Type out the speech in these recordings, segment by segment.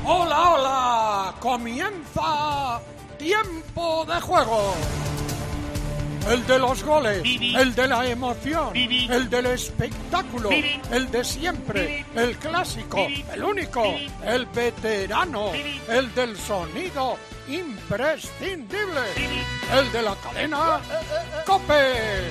¡Hola, hola! ¡Comienza Tiempo de Juego! El de los goles, el de la emoción, el del espectáculo, el de siempre, el clásico, el único, el veterano, el del sonido imprescindible, el de la cadena COPE.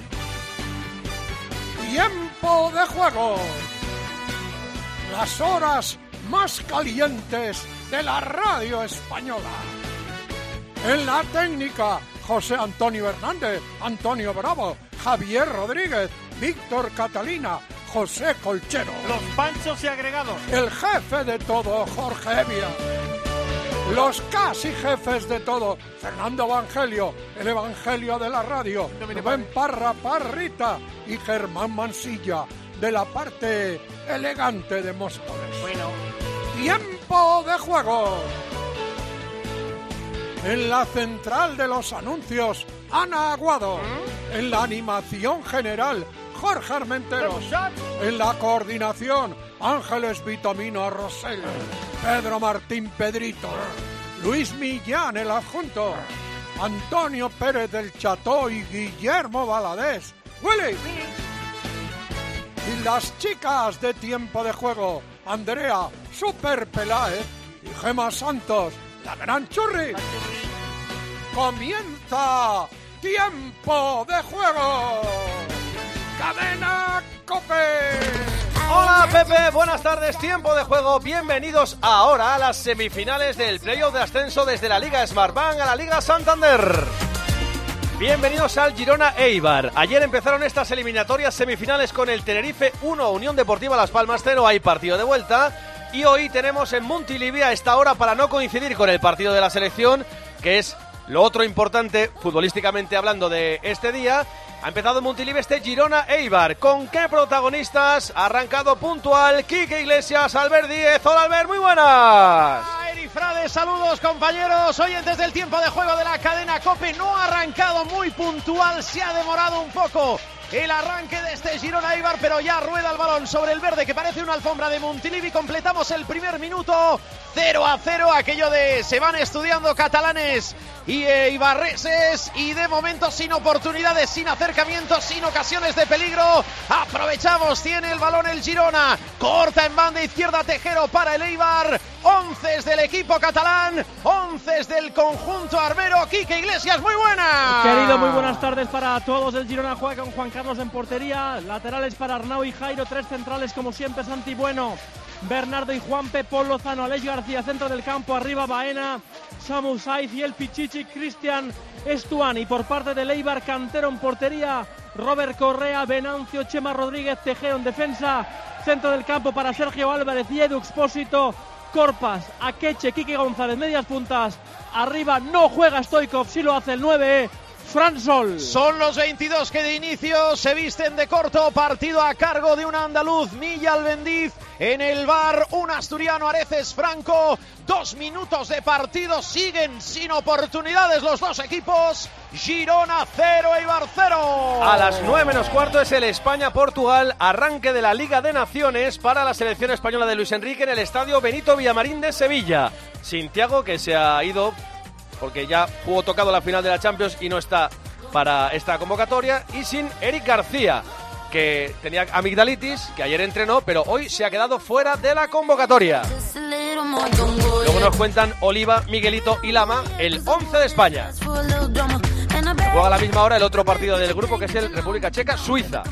Tiempo de Juego. Las horas más calientes de la radio española. En la técnica, José Antonio Hernández, Antonio Bravo, Javier Rodríguez, Víctor Catalina, José Colchero. Los panchos y agregados. El jefe de todo, Jorge Evia. Los casi jefes de todo, Fernando Evangelio, el Evangelio de la radio, Rubén Parra Parrita y Germán Mansilla, de la parte elegante de Móstoles. Bueno. Tiempo de Juego. En la central de los anuncios, Ana Aguado. En la animación general, Jorge Armenteros. En la coordinación, Ángeles Vitamino Rosell. Pedro Martín Pedrito. Luis Millán, el adjunto. Antonio Pérez del Cható y Guillermo Valadés. ¡Willy! Y las chicas de Tiempo de Juego, Andrea Super Peláez y Gema Santos, la gran Churri. Comienza Tiempo de Juego. Cadena COPE. Hola Pepe, buenas tardes, Tiempo de Juego. Bienvenidos ahora a las semifinales del playoff de ascenso desde la Liga Smartbank a la Liga Santander. Bienvenidos al Girona Eibar. Ayer empezaron estas eliminatorias semifinales con el Tenerife 1, Unión Deportiva Las Palmas 0, hay partido de vuelta. Y hoy tenemos en Montilivi a esta hora, para no coincidir con el partido de la selección, que es lo otro importante futbolísticamente hablando de este día, ha empezado en Montilivi este Girona Eibar. ¿Con qué protagonistas? Ha arrancado puntual Quique Iglesias, Albert Díez. Hola Albert, muy buenas. Frades, saludos compañeros, oyentes del Tiempo de Juego de la cadena COPE. No ha arrancado muy puntual, se ha demorado un poco el arranque de este Girona Eibar, pero ya rueda el balón sobre el verde que parece una alfombra de Montilivi. Completamos el primer minuto, 0-0, aquello de se van estudiando catalanes y ibarreses, y de momento sin oportunidades, sin acercamientos, sin ocasiones de peligro. Aprovechamos, tiene el balón el Girona, corta en banda izquierda Tejero para el Eibar. 11 del equipo catalán, 11 del conjunto armero. Quique Iglesias, muy buena. Querido, muy buenas tardes para todos. El Girona juega con Juan Carlos en portería, laterales para Arnau y Jairo, tres centrales como siempre, Santi Bueno, Bernardo y Juanpe, Paul Lozano, Aleix García, centro del campo, arriba Baena, Samu Saiz y el Pichichi, Cristian Estuani. Por parte del Eibar, Cantero en portería, Robert Correa, Venancio, Chema Rodríguez, Tejero en defensa, centro del campo para Sergio Álvarez y Edu Expósito, Corpas, Akeche, Quique González, medias puntas, arriba no juega Stoikov, sí lo hace el 9, Fran Sol. Son los 22 que de inicio se visten de corto, partido a cargo de un andaluz, Milla Albendiz, en el bar un asturiano, Areces Franco. 2 minutos de partido, siguen sin oportunidades los dos equipos. Girona 0, Eibar 0. A las 9 menos cuarto es el España-Portugal, arranque de la Liga de Naciones para la selección española de Luis Enrique en el estadio Benito Villamarín de Sevilla. Sin Thiago, que se ha ido porque ya jugó tocado la final de la Champions y no está para esta convocatoria, y sin Eric García, que tenía amigdalitis, que ayer entrenó, pero hoy se ha quedado fuera de la convocatoria. Luego nos cuentan Oliva, Miguelito y Lama, el 11 de España. Juega a la misma hora el otro partido del grupo, que es el República Checa-Suiza.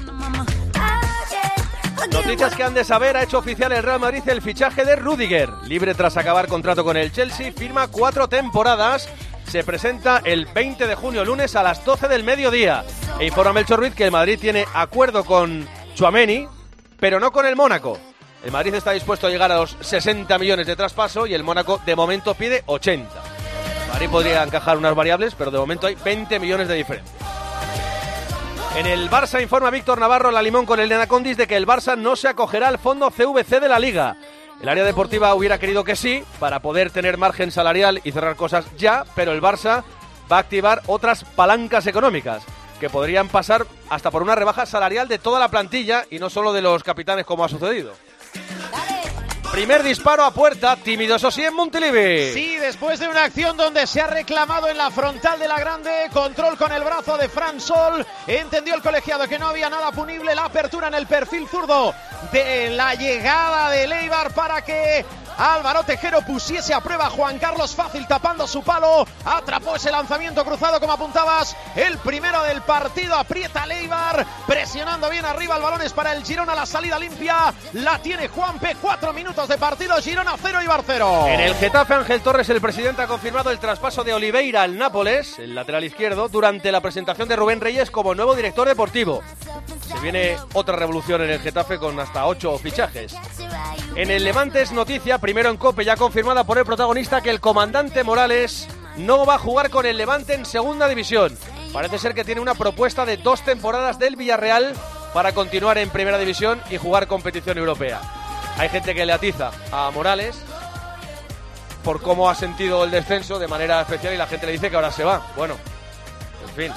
Noticias que han de saber: ha hecho oficial el Real Madrid el fichaje de Rüdiger, libre tras acabar contrato con el Chelsea, firma 4 temporadas, se presenta el 20 de junio, lunes a las 12 del mediodía. E informa Melchor Ruiz que el Madrid tiene acuerdo con Tchouaméni, pero no con el Mónaco. El Madrid está dispuesto a llegar a los 60 millones de traspaso y el Mónaco de momento pide 80. El Madrid podría encajar unas variables, pero de momento hay 20 millones de diferencia. En el Barça informa Víctor Navarro, la Limón con el Nenacondis, de que el Barça no se acogerá al fondo CVC de la Liga. El área deportiva hubiera querido que sí, para poder tener margen salarial y cerrar cosas ya, pero el Barça va a activar otras palancas económicas que podrían pasar hasta por una rebaja salarial de toda la plantilla y no solo de los capitanes, como ha sucedido. Primer disparo a puerta, tímido eso sí en Montilivi. Sí, después de una acción donde se ha reclamado en la frontal de la grande, control con el brazo de Fran Sol, entendió el colegiado que no había nada punible, la apertura en el perfil zurdo de la llegada de Leibar para que Álvaro Tejero pusiese a prueba a Juan Carlos Fácil tapando su palo, atrapó ese lanzamiento cruzado como apuntabas, el primero del partido, aprieta Leibar, presionando bien arriba, el balón es para el Girona, la salida limpia, la tiene Juanpe, 4 minutos de partido, Girona 0, Eibar 0. En el Getafe, Ángel Torres, el presidente, ha confirmado el traspaso de Oliveira al Nápoles, el lateral izquierdo, durante la presentación de Rubén Reyes como nuevo director deportivo. Se viene otra revolución en el Getafe con hasta 8 fichajes. En el Levante es noticia, primero en COPE, ya confirmada por el protagonista, que el comandante Morales no va a jugar con el Levante en segunda división. Parece ser que tiene una propuesta de 2 temporadas del Villarreal para continuar en primera división y jugar competición europea. Hay gente que le atiza a Morales por cómo ha sentido el descenso de manera especial y la gente le dice que ahora se va. Bueno, en fin.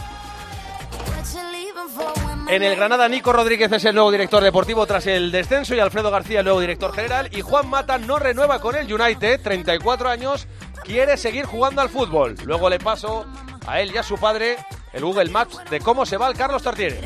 En el Granada, Nico Rodríguez es el nuevo director deportivo tras el descenso y Alfredo García el nuevo director general, y Juan Mata no renueva con el United, 34 años, quiere seguir jugando al fútbol. Luego le paso a él y a su padre el Google Maps de cómo se va el Carlos Tartiere.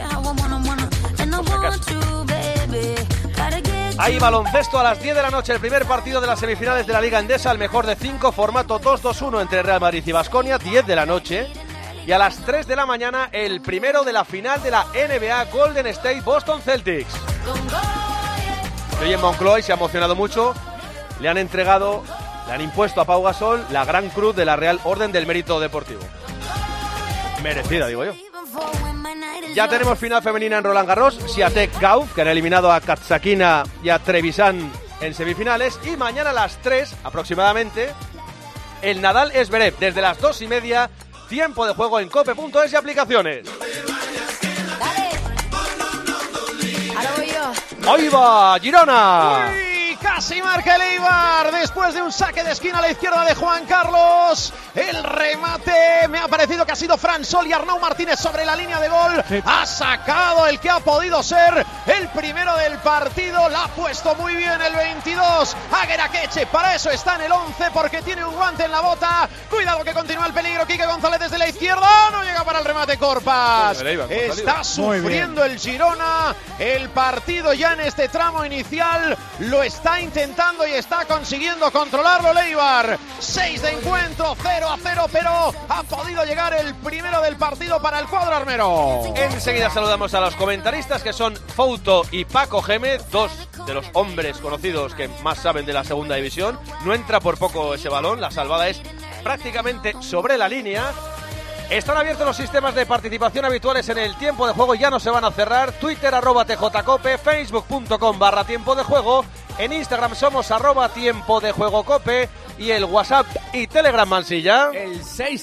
Hay baloncesto a las 10 de la noche, el primer partido de las semifinales de la Liga Endesa, el mejor de 5, formato 2-2-1 entre Real Madrid y Baskonia, 10 de la noche. Y a las 3 de la mañana, el primero de la final de la NBA, Golden State Boston Celtics. Estoy en Moncloa y se ha emocionado mucho. Le han impuesto a Pau Gasol la Gran Cruz de la Real Orden del Mérito Deportivo. Merecida, digo yo. Ya tenemos final femenina en Roland Garros. Swiatek Gauff, que han eliminado a Katsakina y a Trevisan en semifinales. Y mañana a las 3 aproximadamente, el Nadal Zverev, desde las 2:30. Tiempo de juego en cope.es y aplicaciones. Dale. Ahora voy yo. ¡Ahí va, Girona! ¡Uy! Casi marca el Eibar después de un saque de esquina a la izquierda de Juan Carlos. El remate me ha parecido que ha sido Fran Sol y Arnau Martínez sobre la línea de gol. Sí. Ha sacado el que ha podido ser el primero del partido. La ha puesto muy bien el 22. Agueraqueche, para eso está en el 11 porque tiene un guante en la bota. Cuidado que continúa el peligro. Quique González desde la izquierda. No llega para el remate Corpas. Está sufriendo el Girona. El partido ya en este tramo inicial lo está intentando y está consiguiendo controlarlo el Eibar. 6 de encuentro, 0-0, pero ha podido llegar el primero del partido para el cuadro armero. Enseguida saludamos a los comentaristas, que son Fouto y Paco Gémez, 2 de los hombres conocidos que más saben de la segunda división. No entra por poco ese balón, la salvada es prácticamente sobre la línea. Están abiertos los sistemas de participación habituales en el tiempo de juego, ya no se van a cerrar. Twitter @tjcope, facebook.com/tiempo de juego. En Instagram somos @tiempo de juego cope. Y el WhatsApp y Telegram, Mansilla. El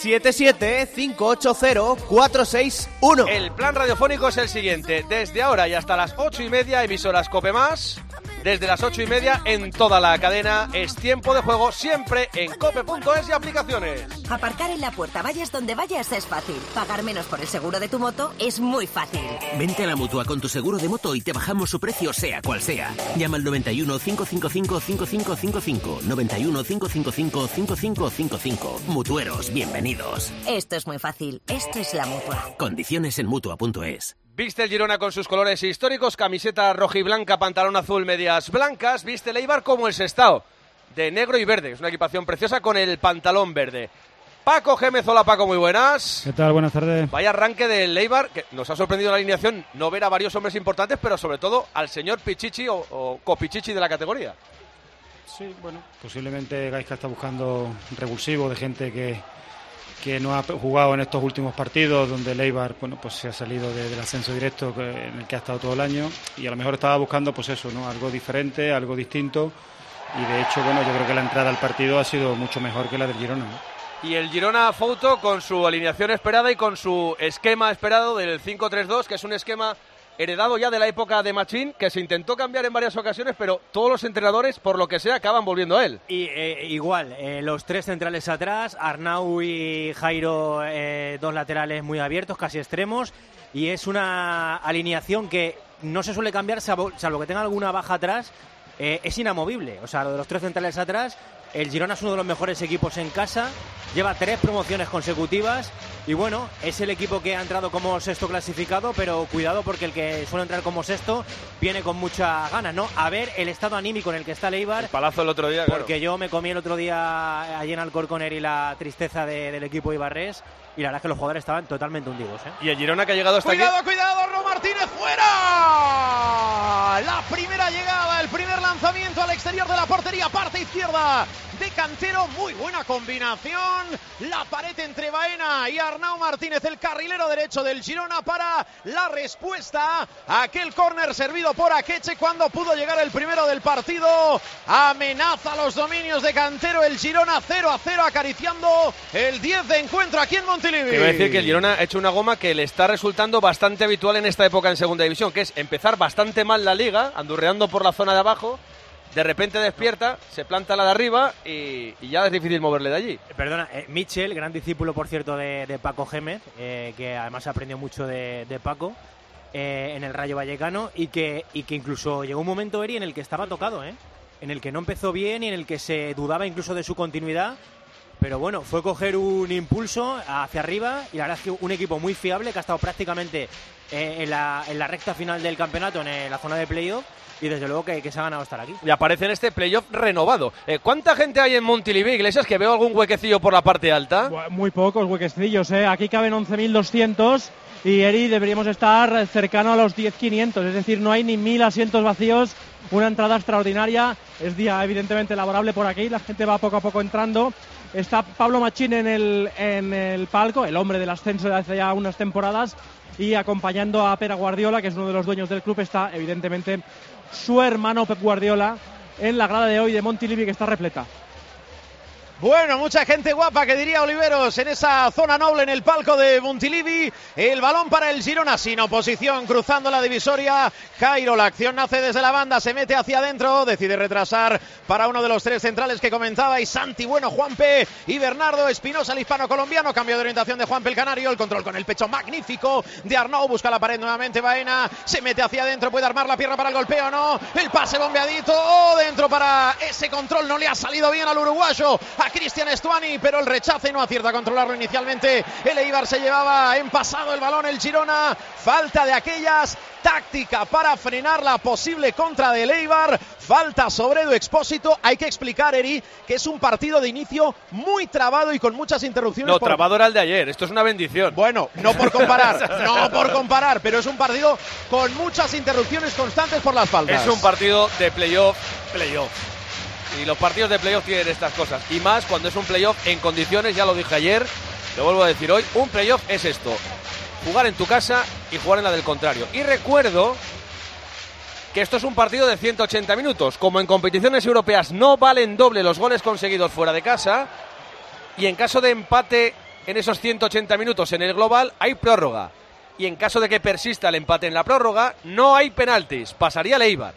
677-580-461. El plan radiofónico es el siguiente. Desde ahora y hasta las 8:30, emisoras Cope Más. Desde las 8:30 en toda la cadena es tiempo de juego, siempre en cope.es y aplicaciones. Aparcar en la puerta, vayas donde vayas, es fácil. Pagar menos por el seguro de tu moto es muy fácil. Vente a la Mutua con tu seguro de moto y te bajamos su precio sea cual sea. Llama al 91 555 5555. 91 555 5555. Mutueros, bienvenidos. Esto es muy fácil. Esto es la Mutua. Condiciones en Mutua.es. Viste el Girona con sus colores históricos, camiseta roja y blanca, pantalón azul, medias blancas. Viste el Eibar como el Sestao, de negro y verde. Es una equipación preciosa con el pantalón verde. Paco Gémez, hola Paco, muy buenas. ¿Qué tal? Buenas tardes. Vaya arranque del Eibar, que nos ha sorprendido la alineación, no ver a varios hombres importantes, pero sobre todo al señor Pichichi o Copichichi de la categoría. Sí, bueno, posiblemente Gaizka está buscando revulsivo de gente que no ha jugado en estos últimos partidos, donde el Eibar, bueno, pues se ha salido del ascenso directo en el que ha estado todo el año, y a lo mejor estaba buscando, pues eso, ¿no? Algo diferente, algo distinto, y de hecho, bueno, yo creo que la entrada al partido ha sido mucho mejor que la del Girona, ¿no? Y el Girona Fouto con su alineación esperada y con su esquema esperado del 5-3-2, que es un esquema heredado ya de la época de Machín, que se intentó cambiar en varias ocasiones, pero todos los entrenadores, por lo que sea, acaban volviendo a él. Y igual, los 3 centrales atrás, Arnau y Jairo, 2 laterales muy abiertos, casi extremos, y es una alineación que no se suele cambiar, salvo que tenga alguna baja atrás, es inamovible. O sea, lo de los 3 centrales atrás, el Girona es uno de los mejores equipos en casa, lleva 3 promociones consecutivas y bueno, es el equipo que ha entrado como sexto clasificado, pero cuidado porque el que suele entrar como sexto viene con mucha ganas, ¿no? A ver el estado anímico en el que está el Eibar. El palazo el otro día, porque claro. yo me comí el otro día allí en Alcorcón y la tristeza del equipo ibarrés. Y la verdad es que los jugadores estaban totalmente hundidos, ¿eh? Y el Girona que ha llegado hasta aquí. ¡Cuidado! Arnau Martínez fuera. La primera llegada, el primer lanzamiento al exterior de la portería, parte izquierda de Cantero. Muy buena combinación. La pared entre Baena y Arnau Martínez, el carrilero derecho del Girona, para la respuesta a aquel córner servido por Akeche cuando pudo llegar el primero del partido. Amenaza los dominios de Cantero el Girona, 0-0, acariciando el 10 de encuentro aquí en Montilivi. Quiero decir que el Girona ha hecho una goma que le está resultando bastante habitual en esta época en segunda división, que es empezar bastante mal la liga, andurreando por la zona de abajo, de repente despierta, se planta la de arriba y ya es difícil moverle de allí. Perdona, Michel, gran discípulo por cierto de Paco Gémez, que además aprendió mucho de Paco en el Rayo Vallecano y que incluso llegó un momento, Eri, en el que estaba tocado, en el que no empezó bien y en el que se dudaba incluso de su continuidad. Pero bueno, fue coger un impulso hacia arriba y la verdad es que un equipo muy fiable que ha estado prácticamente en la recta final del campeonato, en la zona de playoff, y desde luego que se ha ganado estar aquí. Y aparece en este playoff renovado. ¿Cuánta gente hay en Montilivi, Iglesias, que veo algún huequecillo por la parte alta? Muy pocos huequecillos, Aquí caben 11.200 y Eri deberíamos estar cercano a los 10.500, es decir, no hay ni 1.000 asientos vacíos. Una entrada extraordinaria, es día evidentemente laborable por aquí, la gente va poco a poco entrando. Está Pablo Machín en el palco, el hombre del ascenso de hace ya unas temporadas, y acompañando a Pere Guardiola, que es uno de los dueños del club, está evidentemente su hermano Pep Guardiola en la grada de hoy de Montilivi, que está repleta. Bueno, mucha gente guapa, que diría Oliveros, en esa zona noble en el palco de Montilivi. El balón para el Girona, sin oposición, cruzando la divisoria. Jairo, la acción nace desde la banda, se mete hacia adentro, decide retrasar para uno de los 3 centrales que comentaba, y Santi Bueno, Juanpe y Bernardo Espinosa, el hispano-colombiano. Cambio de orientación de Juanpe el canario, el control con el pecho magnífico de Arnau, busca la pared nuevamente Baena, se mete hacia adentro, puede armar la pierna para el golpeo, no, el pase bombeadito, dentro para ese control, no le ha salido bien al uruguayo, a Cristian Estuani, pero el rechace no acierta a controlarlo inicialmente. El Eibar se llevaba en pasado el balón, el Girona, falta de aquellas, táctica para frenar la posible contra del Eibar, falta sobre Edu Expósito. Hay que explicar, Eri, que es un partido de inicio muy trabado y con muchas interrupciones. No, trabado era el de ayer, esto es una bendición. Bueno, no por comparar, pero es un partido con muchas interrupciones constantes por las faltas. Es un partido de playoff. Y los partidos de playoff tienen estas cosas. Y más cuando es un playoff en condiciones, ya lo dije ayer, lo vuelvo a decir hoy, un playoff es esto: jugar en tu casa y jugar en la del contrario. Y recuerdo que esto es un partido de 180 minutos. Como en competiciones europeas no valen doble los goles conseguidos fuera de casa, y en caso de empate en esos 180 minutos en el global, hay prórroga. Y en caso de que persista el empate en la prórroga, no hay penaltis. Pasaría el Eibar,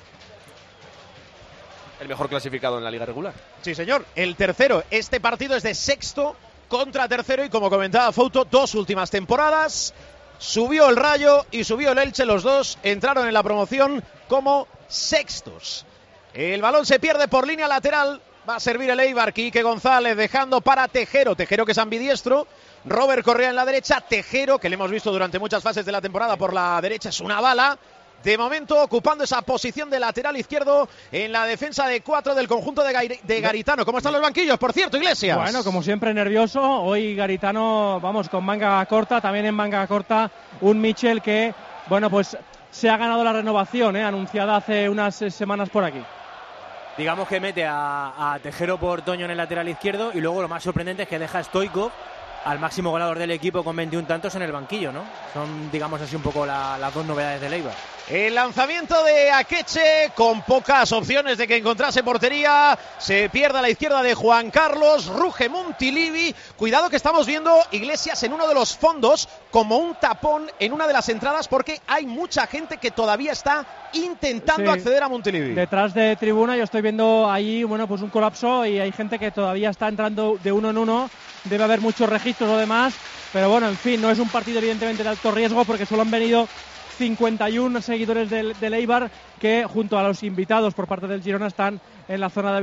el mejor clasificado en la liga regular. Sí, señor, el tercero. Este partido es de sexto contra tercero y, como comentaba Fouto, 2 últimas temporadas. Subió el Rayo y subió el Elche, los dos entraron en la promoción como sextos. El balón se pierde por línea lateral, va a servir el Eibar, Quique González dejando para Tejero, que es ambidiestro. Robert Correa en la derecha, Tejero, que le hemos visto durante muchas fases de la temporada por la derecha, es una bala. De momento ocupando esa posición de lateral izquierdo en la defensa de 4 del conjunto de Garitano. ¿Cómo están los banquillos, por cierto, Iglesias? Bueno, como siempre nervioso. Hoy Garitano, vamos, con manga corta. También en manga corta un Michel que, bueno, pues se ha ganado la renovación, anunciada hace unas semanas por aquí. Digamos que mete a Tejero por Toño en el lateral izquierdo y luego lo más sorprendente es que deja a Stoico, al máximo goleador del equipo, con 21 tantos en el banquillo, ¿no? Son, digamos así, un poco las 2 novedades del Eibar. El lanzamiento de Akeche, con pocas opciones de que encontrase portería, se pierde a la izquierda de Juan Carlos, ruge Montilivi. Cuidado que estamos viendo, Iglesias, en uno de los fondos, como un tapón en una de las entradas, porque hay mucha gente que todavía está intentando acceder a Montilivi. Detrás de tribuna yo estoy viendo ahí, bueno, pues un colapso y hay gente que todavía está entrando de uno en uno. Debe haber muchos registros o demás, pero bueno, en fin, no es un partido evidentemente de alto riesgo porque solo han venido 51 seguidores del Eibar que junto a los invitados por parte del Girona están en la zona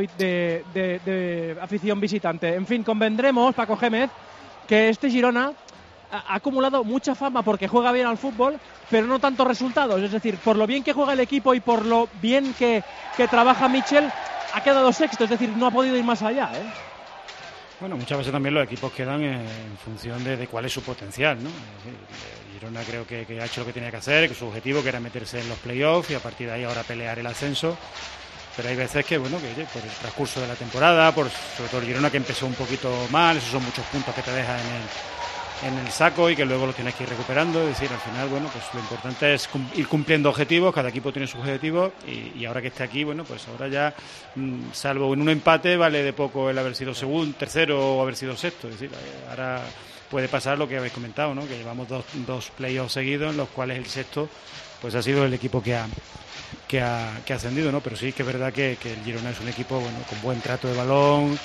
de afición visitante. En fin, convendremos, Paco Gémez, que este Girona ha acumulado mucha fama porque juega bien al fútbol, pero no tantos resultados. Es decir, por lo bien que juega el equipo y por lo bien que trabaja Michel, ha quedado sexto, es decir, no ha podido ir más allá, ¿eh? Bueno, muchas veces también los equipos quedan en función de cuál es su potencial, ¿no? Girona creo que ha hecho lo que tenía que hacer, que su objetivo que era meterse en los playoffs y a partir de ahí ahora pelear el ascenso. Pero hay veces que, bueno, que por el transcurso de la temporada, sobre todo el Girona que empezó un poquito mal, esos son muchos puntos que te deja en el saco y que luego los tienes que ir recuperando. Es decir, al final, bueno, pues lo importante es ir cumpliendo objetivos, cada equipo tiene sus objetivos y ahora que esté aquí, bueno, pues ahora ya, salvo en un empate, vale de poco el haber sido segundo, tercero o haber sido sexto. Es decir, ahora puede pasar lo que habéis comentado, ¿no? Que llevamos dos playoffs seguidos en los cuales el sexto pues ha sido el equipo que ha ascendido, ¿no? Pero sí que es verdad que el Girona es un equipo, bueno, con buen trato de balón.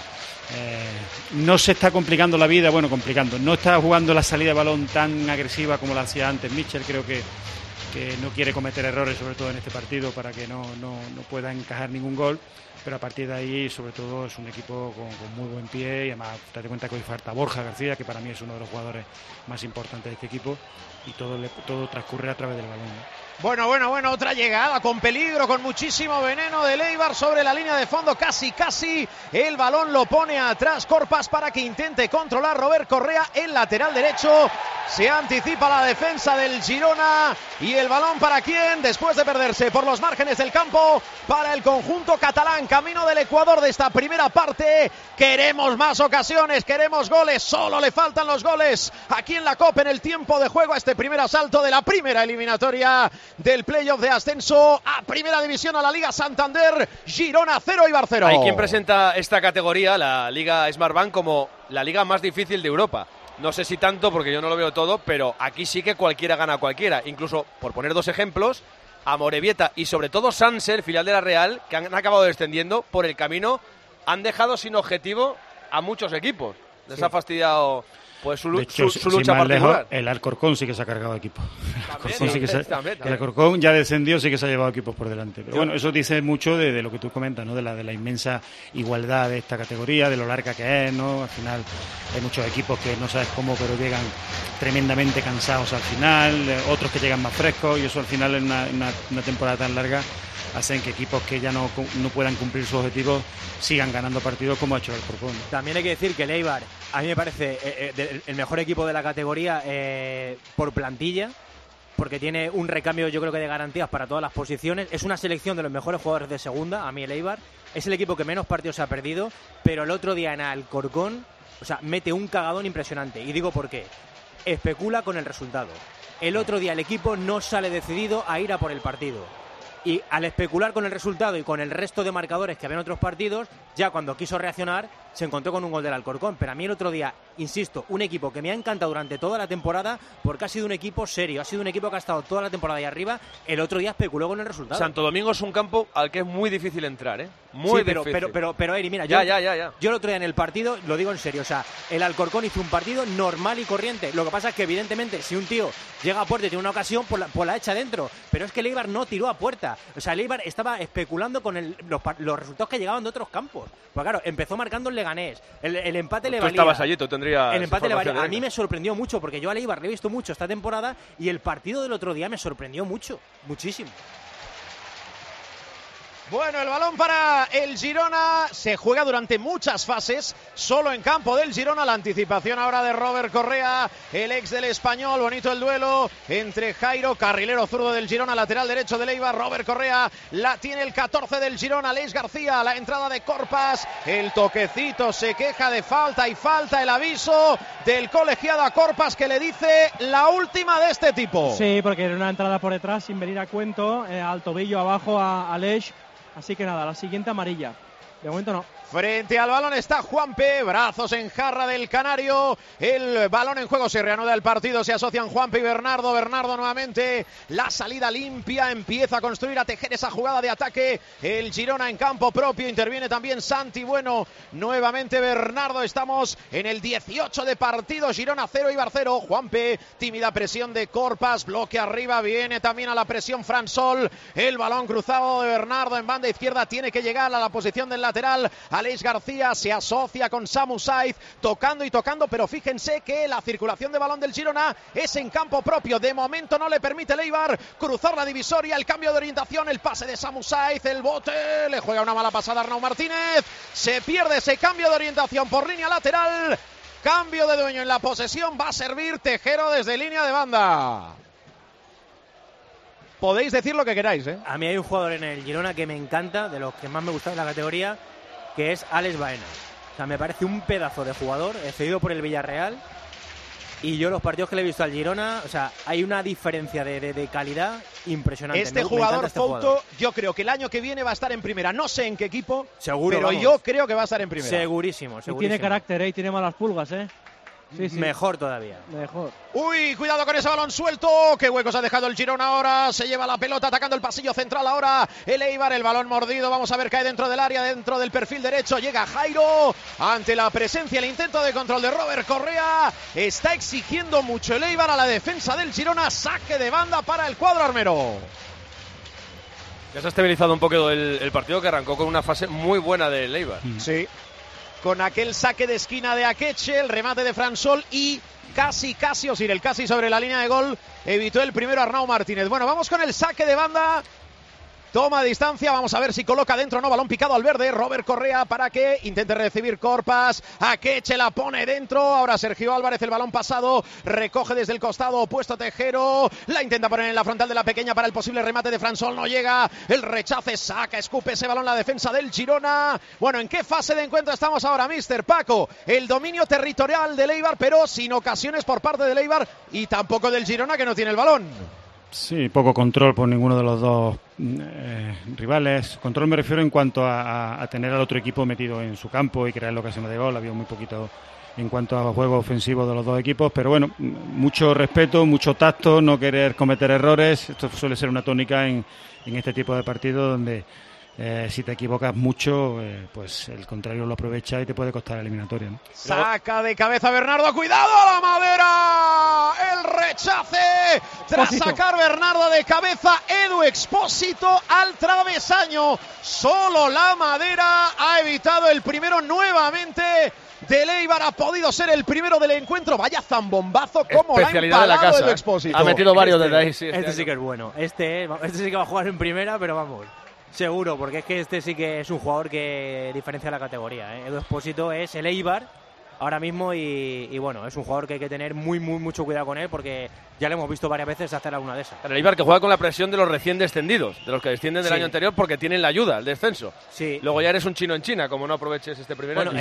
No se está complicando la vida, no está jugando la salida de balón tan agresiva como la hacía antes Michel. Creo que no quiere cometer errores, sobre todo en este partido, para que no pueda encajar ningún gol, pero a partir de ahí, sobre todo, es un equipo con muy buen pie y además, date cuenta que hoy falta Borja García, que para mí es uno de los jugadores más importantes de este equipo y todo transcurre a través del balón, ¿no? Bueno, otra llegada con peligro, con muchísimo veneno de Eibar sobre la línea de fondo, casi, el balón lo pone atrás Corpas para que intente controlar Robert Correa, el lateral derecho, se anticipa la defensa del Girona y el balón para quién, después de perderse por los márgenes del campo, para el conjunto catalán, camino del Ecuador de esta primera parte. Queremos más ocasiones, queremos goles, solo le faltan los goles aquí en la Copa en el tiempo de juego a este primer asalto de la primera eliminatoria del playoff de ascenso a Primera División, a la Liga Santander. Girona 0, Eibar 0. Hay quien presenta esta categoría, la Liga Smartbank, como la liga más difícil de Europa. No sé si tanto, porque yo no lo veo todo, pero aquí sí que cualquiera gana a cualquiera. Incluso, por poner dos ejemplos, Amorebieta y sobre todo Sanse, el filial de la Real, que han acabado descendiendo por el camino, han dejado sin objetivo a muchos equipos. Les ha fastidiado pues su lucha particular. Lejos, el Alcorcón sí que se ha cargado equipo. El Alcorcón ya descendió, sí que se ha llevado equipos por delante. Pero bueno, eso dice mucho de lo que tú comentas, ¿no? De la inmensa igualdad de esta categoría, de lo larga que es, ¿no? Al final hay muchos equipos que no sabes cómo, pero llegan tremendamente cansados al final, otros que llegan más frescos, y eso al final en una temporada tan larga hacen que equipos que ya no puedan cumplir sus objetivos sigan ganando partidos como ha hecho el Alcorcón. También hay que decir que el Eibar, a mí me parece el mejor equipo de la categoría por plantilla, porque tiene un recambio, yo creo que de garantías para todas las posiciones. Es una selección de los mejores jugadores de segunda, a mí el Eibar. Es el equipo que menos partidos ha perdido, pero el otro día en Alcorcón, mete un cagadón impresionante. Y digo por qué. Especula con el resultado. El otro día el equipo no sale decidido a ir a por el partido. Y al especular con el resultado y con el resto de marcadores que había en otros partidos, ya cuando quiso reaccionar, se encontró con un gol del Alcorcón. Pero a mí el otro día, insisto, un equipo que me ha encantado durante toda la temporada, porque ha sido un equipo serio, ha sido un equipo que ha estado toda la temporada ahí arriba, el otro día especuló con el resultado. Santo Domingo es un campo al que es muy difícil entrar, ¿eh? Muy difícil. Pero Eri, mira, ya. Yo el otro día en el partido, lo digo en serio, el Alcorcón hizo un partido normal y corriente. Lo que pasa es que evidentemente si un tío llega a puerta y tiene una ocasión, pues la echa dentro. Pero es que el Eibar no tiró a puerta. El Eibar estaba especulando con los resultados que llegaban de otros campos. Pues claro, empezó marcando el Leganés. El empate le valía. Tú estabas allí, tú tendrías. El empate le valía. A mí me sorprendió mucho, porque yo al Eibar le he visto mucho esta temporada y el partido del otro día me sorprendió muchísimo. Bueno, el balón para el Girona, se juega durante muchas fases, solo en campo del Girona, la anticipación ahora de Robert Correa, el ex del Español, bonito el duelo entre Jairo, carrilero zurdo del Girona, lateral derecho del Eibar, Robert Correa, la tiene el 14 del Girona, Aleix García, la entrada de Corpas, el toquecito, se queja de falta y falta el aviso del colegiado a Corpas que le dice la última de este tipo. Sí, porque era una entrada por detrás sin venir a cuento, al tobillo abajo a Aleix. Así que nada, la siguiente amarilla. De momento no. Frente al balón está Juanpe, brazos en jarra del canario, el balón en juego, se reanuda el partido, se asocian Juanpe y Bernardo nuevamente, la salida limpia, empieza a construir, a tejer esa jugada de ataque, el Girona en campo propio, interviene también Santi Bueno, nuevamente Bernardo, estamos en el 18 de partido, Girona 0, Eibar 0, Juanpe, tímida presión de Corpas, bloque arriba, viene también a la presión Fransol, el balón cruzado de Bernardo en banda izquierda, tiene que llegar a la posición del lateral, Aleix García se asocia con Samu Saiz, tocando y tocando, pero fíjense que la circulación de balón del Girona es en campo propio. De momento no le permite el Eibar cruzar la divisoria, el cambio de orientación, el pase de Samu Saiz, el bote, le juega una mala pasada a Arnau Martínez, se pierde ese cambio de orientación por línea lateral, cambio de dueño en la posesión, va a servir Tejero desde línea de banda. Podéis decir lo que queráis, ¿eh? A mí hay un jugador en el Girona que me encanta, de los que más me gusta en la categoría, que es Alex Baena. O sea, me parece un pedazo de jugador, cedido por el Villarreal. Y yo los partidos que le he visto al Girona, o sea, hay una diferencia de calidad impresionante. Este jugador, Fouto, yo creo que el año que viene va a estar en primera. No sé en qué equipo, seguro, pero vamos, yo creo que va a estar en primera. Segurísimo. Y tiene carácter, y tiene malas pulgas, Sí. Mejor todavía. Mejor. Uy, cuidado con ese balón suelto. Qué huecos ha dejado el Girona ahora. Se lleva la pelota atacando el pasillo central ahora. El Eibar, el balón mordido. Vamos a ver, cae dentro del área, dentro del perfil derecho. Llega Jairo. Ante la presencia, el intento de control de Robert Correa. Está exigiendo mucho el Eibar a la defensa del Girona. Saque de banda para el cuadro armero. Ya se ha estabilizado un poco el partido, que arrancó con una fase muy buena del Eibar. Sí. Con aquel saque de esquina de Akeche, el remate de Fransol y casi el casi sobre la línea de gol, evitó el primero Arnau Martínez. Bueno, vamos con el saque de banda. Toma distancia, vamos a ver si coloca dentro o no, balón picado al verde, Robert Correa para que intente recibir Corpas, Akeche la pone dentro, ahora Sergio Álvarez, el balón pasado, recoge desde el costado opuesto Tejero, la intenta poner en la frontal de la pequeña para el posible remate de Fransol, no llega, el rechace, saca, escupe ese balón la defensa del Girona. Bueno, ¿en qué fase de encuentro estamos ahora, mister Paco? El dominio territorial del Eibar, pero sin ocasiones por parte del Eibar y tampoco del Girona, que no tiene el balón. Sí, poco control por ninguno de los dos rivales. Control me refiero en cuanto a tener al otro equipo metido en su campo y crear ocasiones de gol. Había muy poquito en cuanto a juego ofensivo de los dos equipos, pero bueno, mucho respeto, mucho tacto, no querer cometer errores. Esto suele ser una tónica en este tipo de partidos donde si te equivocas mucho, pues el contrario lo aprovecha y te puede costar la eliminatoria, ¿no? Saca de cabeza Bernardo, cuidado a la madera, el rechace tras sacar Bernardo de cabeza, Edu Expósito al travesaño, solo la madera ha evitado el primero nuevamente. Del Eibar, ha podido ser el primero del encuentro. Vaya zambombazo, como la ha empalado Edu Expósito. Ha metido varios desde ahí. Sí, este sí que es bueno. Este sí que va a jugar en primera, pero vamos, seguro, porque es que este sí que es un jugador que diferencia la categoría, Edu Expósito es el Eibar ahora mismo y bueno, es un jugador que hay que tener mucho cuidado con él, porque ya lo hemos visto varias veces hacer alguna de esas. El Eibar, que juega con la presión de los recién descendidos, de los que descienden del año anterior, porque tienen la ayuda, el descenso. Sí. Luego ya eres un chino en China, como no aproveches este primer año.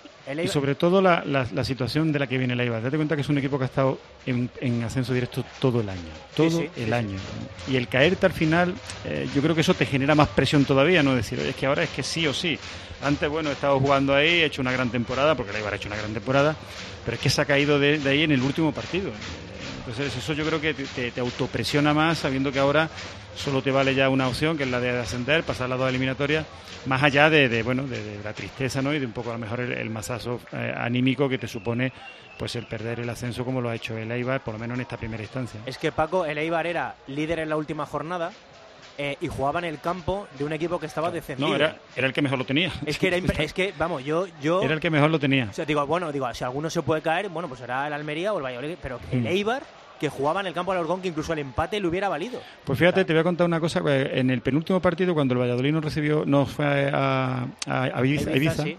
Y sobre todo la situación de la que viene el Eibar. Date cuenta que es un equipo que ha estado en ascenso directo todo el año. Todo el año. Y el caerte al final, yo creo que eso te genera más presión todavía, ¿no? Decir, oye, es que ahora es que sí o sí. Antes, bueno, he estado jugando ahí, he hecho una gran temporada, porque el Eibar ha hecho una gran temporada, pero es que se ha caído de ahí en el último partido. Entonces eso yo creo que te autopresiona más, sabiendo que ahora solo te vale ya una opción, que es la de ascender, pasar las dos eliminatorias, más allá de la tristeza, ¿no? Y de un poco a lo mejor el masazo anímico que te supone pues el perder el ascenso, como lo ha hecho el Eibar, por lo menos en esta primera instancia. Es que, Paco, el Eibar era líder en la última jornada, y jugaba en el campo de un equipo que estaba descendido. No, era el que mejor lo tenía. Es que vamos, yo era el que mejor lo tenía. O sea, digo, si alguno se puede caer, bueno, pues será el Almería o el Valladolid, pero el Eibar, que jugaba en el campo de Alcorcón, que incluso el empate le hubiera valido. Pues fíjate, te voy a contar una cosa. En el penúltimo partido, cuando el Valladolid nos fue a Ibiza, sí.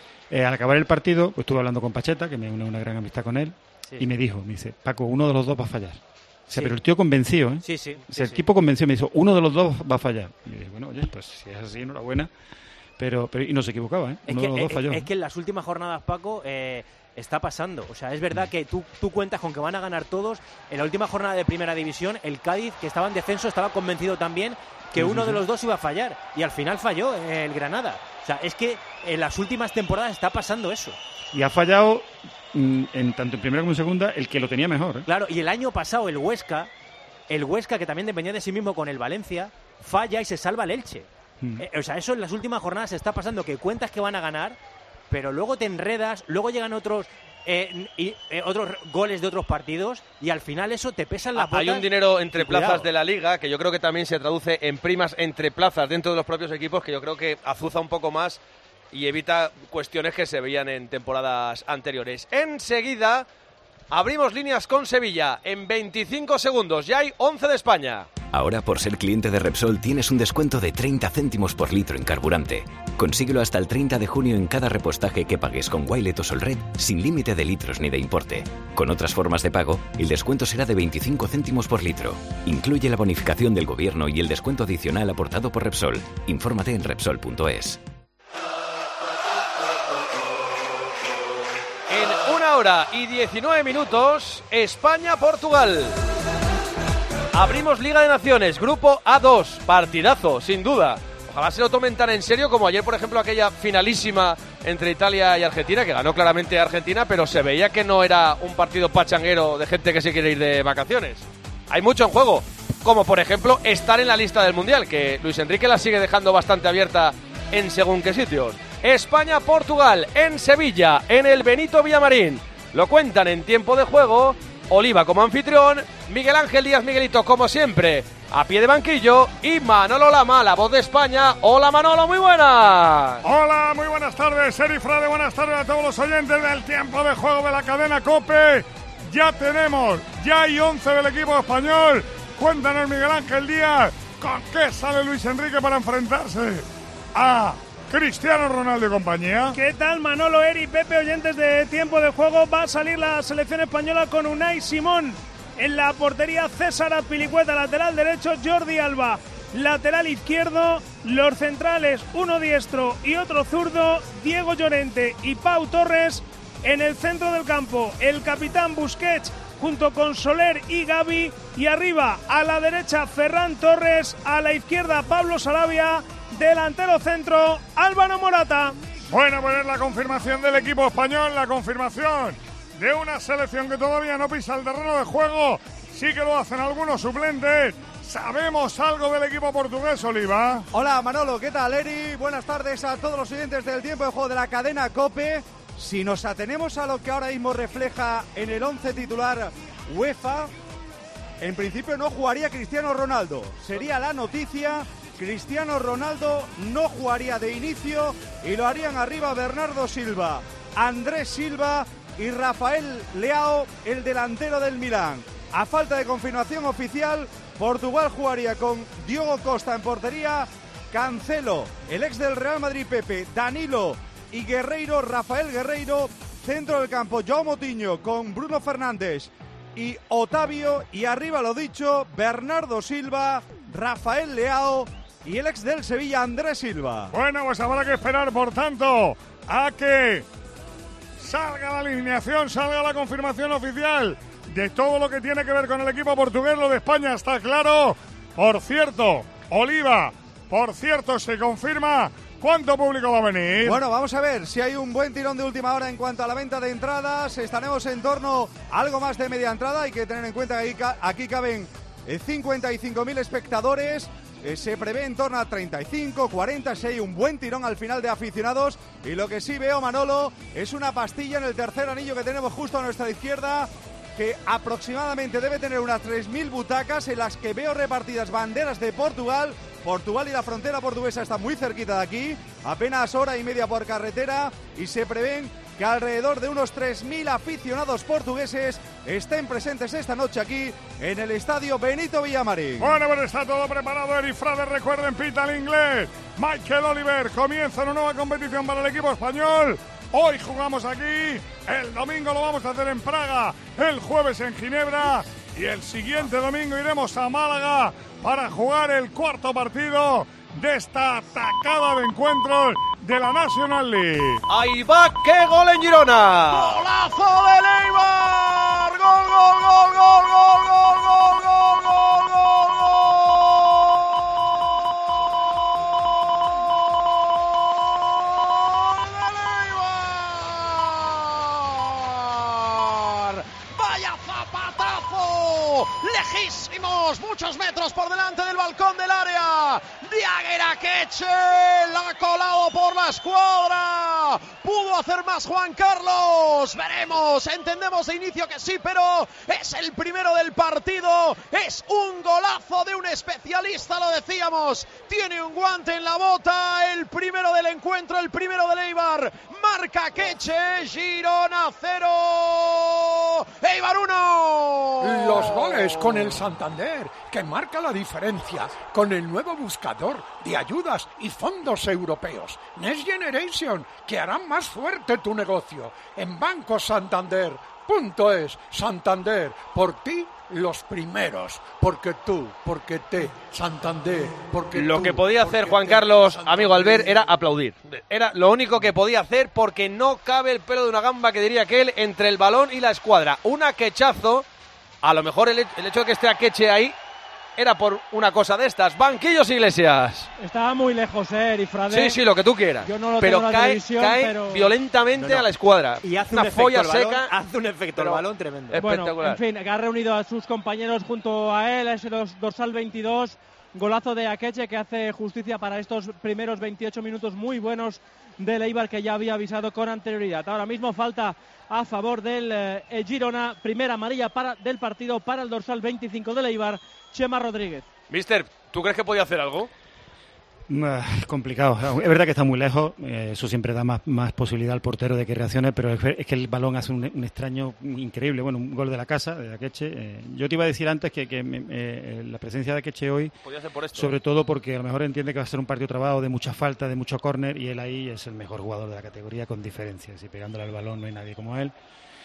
Al acabar el partido, pues estuve hablando con Pacheta, que me une una gran amistad con él, y me dice, Paco, uno de los dos va a fallar. O sea, pero el tío convenció, ¿eh? Sí. O sea, el tipo convenció, me dijo, uno de los dos va a fallar. Y yo dije, bueno, oye, pues si es así, enhorabuena. pero y no se equivocaba, ¿eh? Es que en las últimas jornadas, Paco, está pasando. O sea, es verdad que tú cuentas con que van a ganar todos. En la última jornada de Primera División, el Cádiz, que estaba en descenso, estaba convencido también que uno de los dos iba a fallar. Y al final falló el Granada. O sea, es que en las últimas temporadas está pasando eso. Y ha fallado, tanto en primera como en segunda, el que lo tenía mejor, ¿eh? Claro, y el año pasado el Huesca, que también dependía de sí mismo con el Valencia, falla y se salva el Elche. O sea, eso en las últimas jornadas está pasando, que cuentas que van a ganar, pero luego te enredas, luego llegan otros goles de otros partidos y al final eso te pesa en las botas. Hay un dinero entre plazas de la Liga que yo creo que también se traduce en primas entre plazas dentro de los propios equipos, que yo creo que azuza un poco más y evita cuestiones que se veían en temporadas anteriores. Enseguida abrimos líneas con Sevilla en 25 segundos. Ya hay 11 de España. Ahora, por ser cliente de Repsol, tienes un descuento de 30 céntimos por litro en carburante. Consíguelo hasta el 30 de junio en cada repostaje que pagues con Wilet o Solred, sin límite de litros ni de importe. Con otras formas de pago, el descuento será de 25 céntimos por litro. Incluye la bonificación del gobierno y el descuento adicional aportado por Repsol. Infórmate en Repsol.es. En 1 hora y 19 minutos, España-Portugal. Abrimos Liga de Naciones, Grupo A2, partidazo, sin duda. Ojalá se lo tomen tan en serio como ayer, por ejemplo, aquella finalísima entre Italia y Argentina, que ganó claramente Argentina, pero se veía que no era un partido pachanguero de gente que se quiere ir de vacaciones. Hay mucho en juego, como por ejemplo estar en la lista del Mundial, que Luis Enrique la sigue dejando bastante abierta en según qué sitios. España-Portugal en Sevilla, en el Benito Villamarín. Lo cuentan en tiempo de juego. Oliva como anfitrión, Miguel Ángel Díaz Miguelito como siempre a pie de banquillo y Manolo Lama, la voz de España. Hola Manolo, muy buenas. Hola, muy buenas tardes, Eri Frade, buenas tardes a todos los oyentes del tiempo de juego de la cadena COPE. Ya hay 11 del equipo español. Cuéntanos, Miguel Ángel Díaz, ¿con qué sale Luis Enrique para enfrentarse a Cristiano Ronaldo y compañía? ¿Qué tal, Manolo, Eri, Pepe, oyentes de tiempo de juego? Va a salir la selección española con Unai Simón en la portería, César Azpilicueta, lateral derecho, Jordi Alba, lateral izquierdo, los centrales, uno diestro y otro zurdo, Diego Llorente y Pau Torres. En el centro del campo, el capitán Busquets junto con Soler y Gavi, y arriba a la derecha Ferran Torres, a la izquierda Pablo Sarabia, delantero centro Álvaro Morata. Bueno, pues es la confirmación del equipo español, la confirmación de una selección que todavía no pisa el terreno de juego. Sí que lo hacen algunos suplentes. ¿Sabemos algo del equipo portugués, Oliva? Hola Manolo, ¿qué tal, Eri? Buenas tardes a todos los oyentes del tiempo de juego de la cadena COPE. Si nos atenemos a lo que ahora mismo refleja en el 11 titular UEFA, en principio no jugaría Cristiano Ronaldo. Sería la noticia. Cristiano Ronaldo no jugaría de inicio y lo harían arriba Bernardo Silva, Andrés Silva y Rafael Leao, el delantero del Milán. A falta de confirmación oficial, Portugal jugaría con Diogo Costa en portería, Cancelo, el ex del Real Madrid Pepe, Danilo y Guerreiro, Rafael Guerreiro, centro del campo João Moutinho con Bruno Fernández y Otavio, y arriba, lo dicho, Bernardo Silva, Rafael Leao y el ex del Sevilla, Andrés Silva. Bueno, pues habrá que esperar, por tanto, a que salga la alineación, salga la confirmación oficial de todo lo que tiene que ver con el equipo portugués. Lo de España está claro. Por cierto, Oliva, se confirma cuánto público va a venir. Bueno, vamos a ver si hay un buen tirón de última hora en cuanto a la venta de entradas. Estaremos en torno a algo más de media entrada. Hay que tener en cuenta que aquí caben 55.000 espectadores. Se prevé en torno a 35, 40, si hay un buen tirón al final de aficionados. Y lo que sí veo, Manolo, es una pastilla en el tercer anillo que tenemos justo a nuestra izquierda, que aproximadamente debe tener unas 3.000 butacas, en las que veo repartidas banderas de Portugal. Portugal y la frontera portuguesa está muy cerquita de aquí, apenas hora y media por carretera, y se prevén que alrededor de unos 3.000 aficionados portugueses estén presentes esta noche aquí en el estadio Benito Villamarín. Bueno, pues está todo preparado, Eri Frade. Recuerden, pita el inglés Michael Oliver. Comienza una nueva competición para el equipo español. Hoy jugamos aquí, el domingo lo vamos a hacer en Praga, el jueves en Ginebra y el siguiente domingo iremos a Málaga para jugar el cuarto partido de esta atacada de encuentros de la National League. ¡Ahí va! ¡Qué gol en Girona! ¡Golazo de Eibar! ¡Gol, gol, gol, gol, gol, gol, gol, gol, gol, gol! ¡Eibar! ¡Vaya zapatazo! ¡Lejísimos! Muchos metros por delante del balcón del área. Diaguer Akeche la ha colado por la escuadra. ¿Pudo hacer más Juan Carlos? Veremos, entendemos de inicio que sí, pero es el primero del partido. Es un golazo de un especialista, lo decíamos. Tiene un guante en la bota, el primero del encuentro, el primero del Eibar. Marca Akeche, Girona 0, Eibar 1. Los goles con el Santander, que marca la diferencia con el nuevo buscador de ayudas y fondos europeos Next Generation, que harán más fuerte tu negocio. En Banco Santander.es. Santander, por ti los primeros, porque tú, porque te, Santander, porque lo tú, que podía hacer Juan te, Carlos, Santander. amigo Albert, era aplaudir. Era lo único que podía hacer, porque no cabe el pelo de una gamba, que diría aquel, entre el balón y la escuadra. Un Akechazo, a lo mejor el hecho de que esté Akeche ahí era por una cosa de estas. Banquillos Iglesias. Estaba muy lejos, Erifrade. Sí, lo que tú quieras. Yo no lo pero tengo en la televisión, cae pero violentamente a la escuadra. Y hace una folla balón, seca. Hace un efecto el balón tremendo. Espectacular. Bueno, en fin, que ha reunido a sus compañeros junto a él, ese dorsal 22. Golazo de Akeche que hace justicia para estos primeros 28 minutos muy buenos del Eibar, que ya había avisado con anterioridad. Ahora mismo falta a favor del Girona. Primera amarilla del partido para el dorsal 25 del Eibar, Chema Rodríguez. Mister, ¿tú crees que podía hacer algo? Complicado. Es verdad que está muy lejos, eso siempre da más posibilidad al portero de que reaccione, pero es que el balón hace un extraño increíble. Bueno, un gol de la casa, de Akeche. Yo te iba a decir antes que la presencia de Akeche hoy, podía ser por esto, sobre todo porque a lo mejor entiende que va a ser un partido trabado de mucha falta, de mucho córner, y él ahí es el mejor jugador de la categoría con diferencia. Si pegándole al balón no hay nadie como él.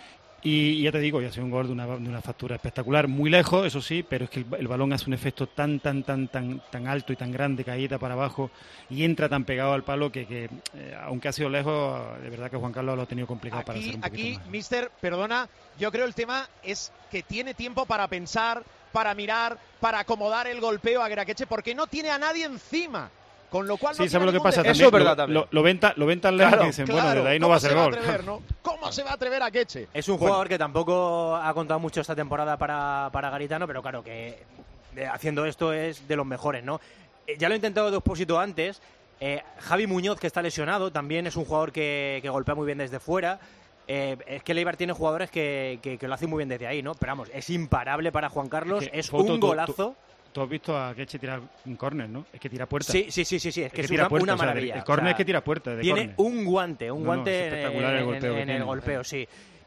Y ya te digo, ya ha sido un gol de una factura espectacular, muy lejos, eso sí, pero es que el balón hace un efecto tan alto y tan grande, caída para abajo, y entra tan pegado al palo que aunque ha sido lejos, de verdad que Juan Carlos lo ha tenido complicado para hacer un poquito más. Mister, perdona, yo creo el tema es que tiene tiempo para pensar, para mirar, para acomodar el golpeo a Akeche, porque no tiene a nadie encima. Con lo cual sí, no ¿sabes lo que pasa? Eso es verdad también. Lo ven tan lejos que dicen, bueno, de ahí no va a ser gol. ¿Cómo se va a atrever Akeche? Es un jugador que tampoco ha contado mucho esta temporada para Garitano, pero claro que haciendo esto es de los mejores, ¿no? Ya lo he intentado de Expósito antes. Javi Muñoz, que está lesionado, también es un jugador que golpea muy bien desde fuera. Es que el Eibar tiene jugadores que lo hacen muy bien desde ahí, ¿no? Pero vamos, es imparable para Juan Carlos, es un golazo. Tú has visto a Akeche tirar un córner, ¿no? Es que tira puerta. Sí, es que es tira una maravilla. El córner es que tira puerta. Tiene un guante espectacular el golpeo en el golpeo, sí.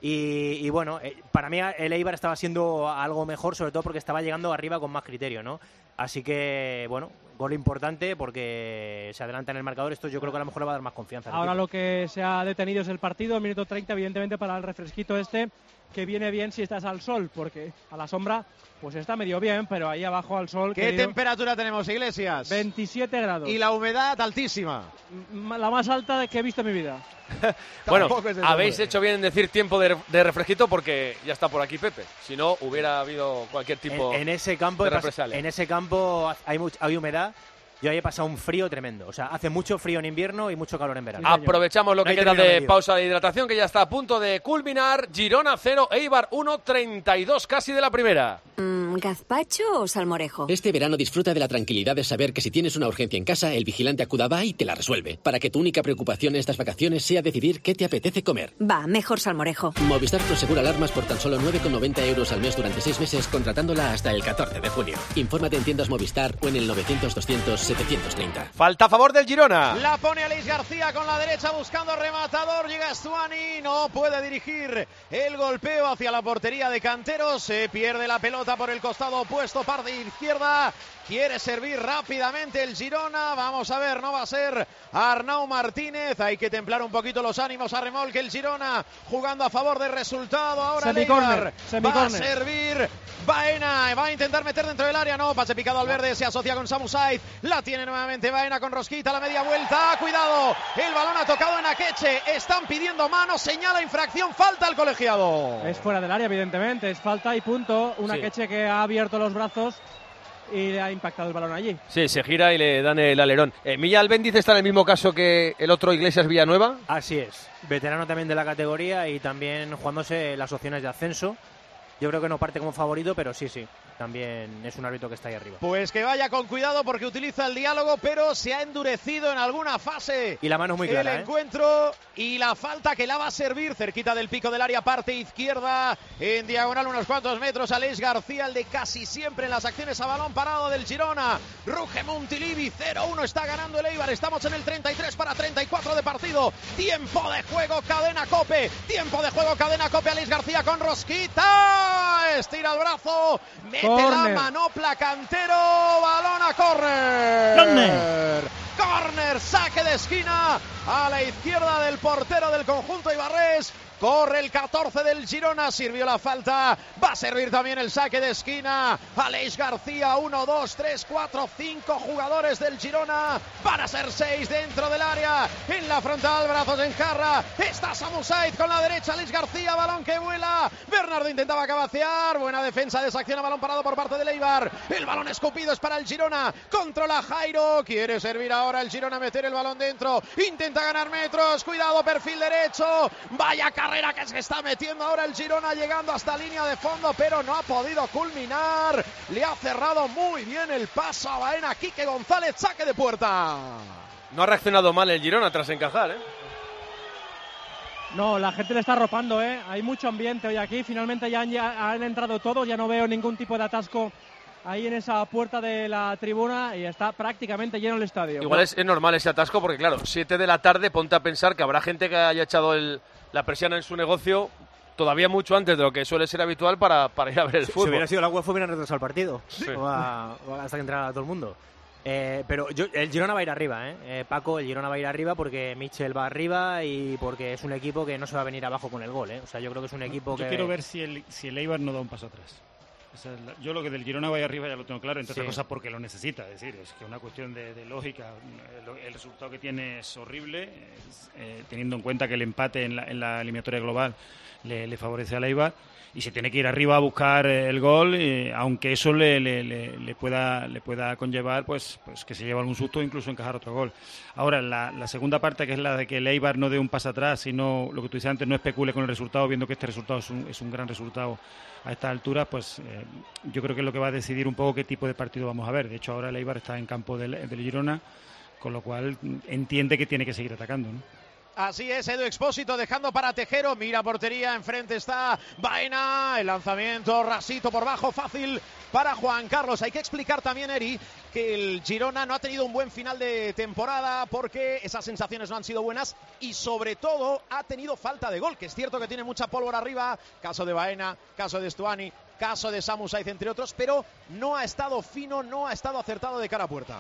Y bueno, para mí el Eibar estaba siendo algo mejor, sobre todo porque estaba llegando arriba con más criterio, ¿no? Así que, bueno, gol importante porque se adelanta en el marcador. Esto yo creo que a lo mejor le va a dar más confianza. Ahora lo que se ha detenido es el partido, minuto 30, evidentemente para el refresquito que viene bien si estás al sol, porque a la sombra pues está medio bien, pero ahí abajo al sol... ¿Qué temperatura tenemos, Iglesias? 27 grados. Y la humedad altísima. La más alta que he visto en mi vida. Bueno, habéis hecho bien en decir tiempo de refresquito, porque ya está por aquí Pepe. Si no, hubiera habido cualquier tipo en ese campo de represalia. En ese campo hay humedad. Yo ahí he pasado un frío tremendo. O sea, hace mucho frío en invierno y mucho calor en verano. Aprovechamos lo que queda de pausa de hidratación, que ya está a punto de culminar. Girona 0, Eibar 1, 32 casi de la primera. ¿Gazpacho o salmorejo? Este verano disfruta de la tranquilidad de saber que si tienes una urgencia en casa, el vigilante Acudaba y te la resuelve. Para que tu única preocupación estas vacaciones sea decidir qué te apetece comer. Va, mejor salmorejo. Movistar Prosegura Alarmas por tan solo 9,90 € al mes durante 6 meses, contratándola hasta el 14 de junio. Infórmate en tiendas Movistar o en el 900-200-730. Falta a favor del Girona. La pone Aleix García con la derecha buscando rematador. Llega Stuani, no puede dirigir el golpeo hacia la portería de Canteros. Se pierde la pelota por el costado opuesto, parte izquierda. Quiere servir rápidamente el Girona. Vamos a ver, no va a ser Arnau Martínez. Hay que templar un poquito los ánimos a remolque el Girona, jugando a favor del resultado. Ahora Leibar va a servir. Baena va a intentar meter dentro del área. No, pase picado al verde. Se asocia con Samu Saiz. La La tiene nuevamente Baena con Rosquita, la media vuelta. Cuidado, el balón ha tocado en Akeche. Están pidiendo mano, señala infracción, falta al colegiado. Es fuera del área, evidentemente. Es falta y punto. Un Akeche que ha abierto los brazos y le ha impactado el balón allí. Sí, se gira y le dan el alerón. Milla Albéndiz está en el mismo caso que el otro Iglesias Villanueva. Así es. Veterano también de la categoría y también jugándose las opciones de ascenso. Yo creo que no parte como favorito, pero sí. También es un árbitro que está ahí arriba. Pues que vaya con cuidado porque utiliza el diálogo, pero se ha endurecido en alguna fase. Y la mano es muy clara. El encuentro y la falta que la va a servir cerquita del pico del área, parte izquierda, en diagonal unos cuantos metros. Aleix García, el de casi siempre en las acciones a balón parado del Girona. Ruge Montilivi, 0-1 está ganando el Eibar. Estamos en el 33 para 34 de partido. Tiempo de juego, Cadena Cope. Tiempo de juego, Cadena Cope. Aleix García con Rosquita. Estira el brazo. Mete la manopla Cantero, balón a córner. Córner, saque de esquina a la izquierda del portero del conjunto ibarrés. Corre el 14 del Girona, sirvió la falta, va a servir también el saque de esquina. Aleix García, 1, 2, 3, 4, 5 jugadores del Girona. Van a ser 6 dentro del área. En la frontal, brazos en jarra. Está Samu Saiz con la derecha, Aleix García, balón que vuela. Bernardo intentaba cabacear, buena defensa, desacciona balón parado por parte del Eibar. El balón escupido es para el Girona. Controla Jairo, quiere servir ahora el Girona, meter el balón dentro. Intenta ganar metros, cuidado, perfil derecho. Vaya carrera que se está metiendo ahora el Girona, llegando hasta línea de fondo, pero no ha podido culminar. Le ha cerrado muy bien el paso a Baena. Quique González, saque de puerta. No ha reaccionado mal el Girona tras encajar, No, la gente le está arropando, Hay mucho ambiente hoy aquí. Finalmente ya han entrado todos, ya no veo ningún tipo de atasco ahí en esa puerta de la tribuna y está prácticamente lleno el estadio. Igual es normal ese atasco porque, claro, 7 de la tarde, ponte a pensar que habrá gente que haya echado la persiana en su negocio todavía mucho antes de lo que suele ser habitual para ir a ver el fútbol. Si hubiera sido la UEFA, hubieran retrasado el partido. Sí. Hasta que entrara todo el mundo. Pero el Girona va a ir arriba, Paco, el Girona va a ir arriba porque Mitchell va arriba y porque es un equipo que no se va a venir abajo con el gol, O sea, yo creo que es un equipo que... Yo quiero ver si el Eibar no da un paso atrás. Yo lo que del Girona vaya arriba ya lo tengo claro, entre otras cosas porque lo necesita, es decir, es que una cuestión de lógica. El resultado que tiene es horrible, teniendo en cuenta que el empate en la eliminatoria global le favorece al Eibar y se tiene que ir arriba a buscar el gol, aunque eso le pueda conllevar pues que se lleve algún susto, incluso encajar otro gol. Ahora, la segunda parte, que es la de que el Eibar no dé un paso atrás, sino lo que tú dices antes, no especule con el resultado, viendo que este resultado es un gran resultado a esta altura, pues yo creo que es lo que va a decidir un poco qué tipo de partido vamos a ver. De hecho, ahora el Eibar está en campo del Girona, con lo cual entiende que tiene que seguir atacando, ¿no? Así es, Edu Expósito dejando para Tejero, mira portería, enfrente está Baena, el lanzamiento rasito por bajo, fácil para Juan Carlos. Hay que explicar también, Eri, que el Girona no ha tenido un buen final de temporada porque esas sensaciones no han sido buenas y sobre todo ha tenido falta de gol, que es cierto que tiene mucha pólvora arriba, caso de Baena, caso de Stuani, caso de Samu Saiz, entre otros, pero no ha estado fino, no ha estado acertado de cara a puerta.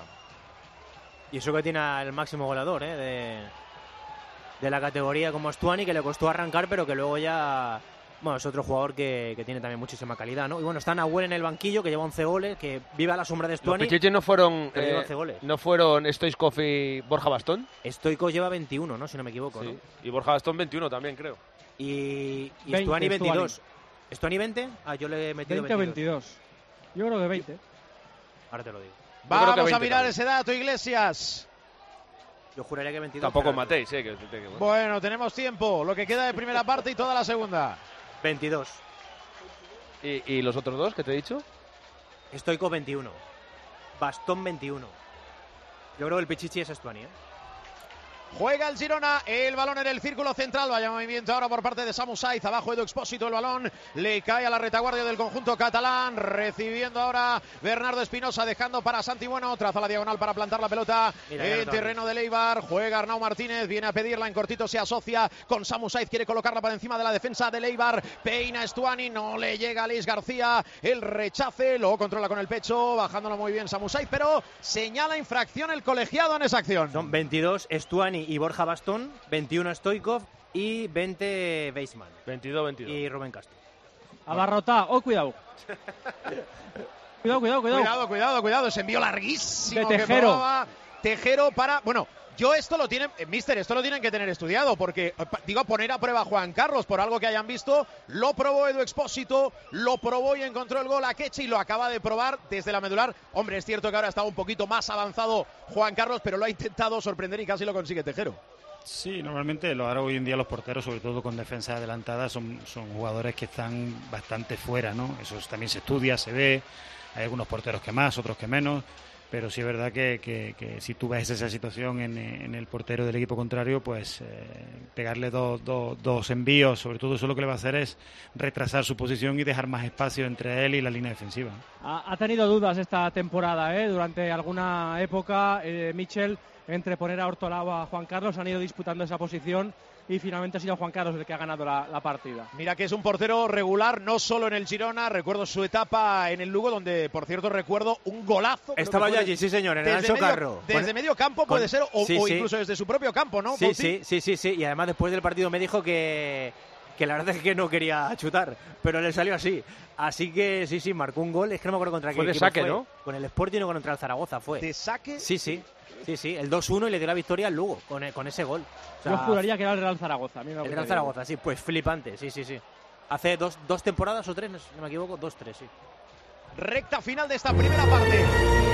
Y eso que tiene al máximo goleador, de la categoría como Stuani, que le costó arrancar, pero que luego ya... Bueno, es otro jugador que tiene también muchísima calidad, ¿no? Y bueno, está Nahuel en el banquillo, que lleva 11 goles, que vive a la sombra de Stuani. ¿Los Pichichi no fueron, 11 goles. ¿No fueron Stoichkov y Borja Bastón? Stoichkov lleva 21, ¿no? Si no me equivoco, sí. ¿no? Y Borja Bastón 21 también, creo. Y Stuani 22. ¿Stuani 20? Ah, yo le he metido 20 o 22. Yo creo que 20. Ahora te lo digo. Vamos a mirar ese dato, Iglesias. Yo juraría que 22. Tampoco matéis, Bueno, tenemos tiempo. Lo que queda de primera parte y toda la segunda. 22. ¿Y los otros dos que te he dicho? Stoichkov 21. Bastón 21. Yo creo que el Pichichi es Stuani, Juega el Girona, el balón en el círculo central, vaya movimiento ahora por parte de Samu Saiz, abajo Edu Expósito, el balón le cae a la retaguardia del conjunto catalán, recibiendo ahora Bernardo Espinosa, dejando para Santi Bueno, traza la diagonal para plantar la pelota en terreno del Eibar, juega Arnau Martínez, viene a pedirla en cortito, se asocia con Samu Saiz, quiere colocarla por encima de la defensa del Eibar, peina Stuani, no le llega a Aleix García, el rechace, lo controla con el pecho, bajándolo muy bien Samu Saiz, pero señala infracción el colegiado en esa acción. Son 22 Stuani y Borja Bastón, 21 Stoichkov y 20 Weissman. 22. Y Rubén Castro. Abarrotá, cuidado. Cuidado. Ese envío larguísimo de Tejero. Que probaba Tejero para... Bueno, esto lo tienen que tener estudiado, porque, poner a prueba a Juan Carlos por algo que hayan visto. Lo probó Edu Expósito, lo probó y encontró el gol a Keche y lo acaba de probar desde la medular. Hombre, es cierto que ahora estaba un poquito más avanzado Juan Carlos, pero lo ha intentado sorprender y casi lo consigue Tejero. Sí, normalmente ahora hoy en día los porteros, sobre todo con defensa adelantada, son jugadores que están bastante fuera, ¿no? Eso también se estudia, se ve. Hay algunos porteros que más, otros que menos. Pero sí es verdad que si tú ves esa situación en el portero del equipo contrario, pues pegarle dos envíos, sobre todo eso lo que le va a hacer es retrasar su posición y dejar más espacio entre él y la línea defensiva. Ha tenido dudas esta temporada, durante alguna época Michel, entre poner a Ortolao o a Juan Carlos, han ido disputando esa posición y finalmente ha sido Juan Carlos el que ha ganado la partida. Mira que es un portero regular, no solo en el Girona, recuerdo su etapa en el Lugo, donde por cierto recuerdo un golazo. Estaba ya allí, sí señor, en el Ancho Carro. Desde medio campo puede ser, o incluso desde su propio campo, ¿no? Sí, y además después del partido me dijo que la verdad es que no quería chutar, pero le salió así. Así que sí, marcó un gol, es que no me acuerdo contra quién. Fue de saque, ¿no? Con el Sporting o contra el Zaragoza fue. ¿De saque? Sí, el 2-1 y le dio la victoria al Lugo con ese gol. O sea, yo juraría que era el Real Zaragoza. El Real Zaragoza, sí, pues flipante, sí. Hace dos temporadas o tres, no me equivoco, 2-3, sí. Recta final de esta primera parte.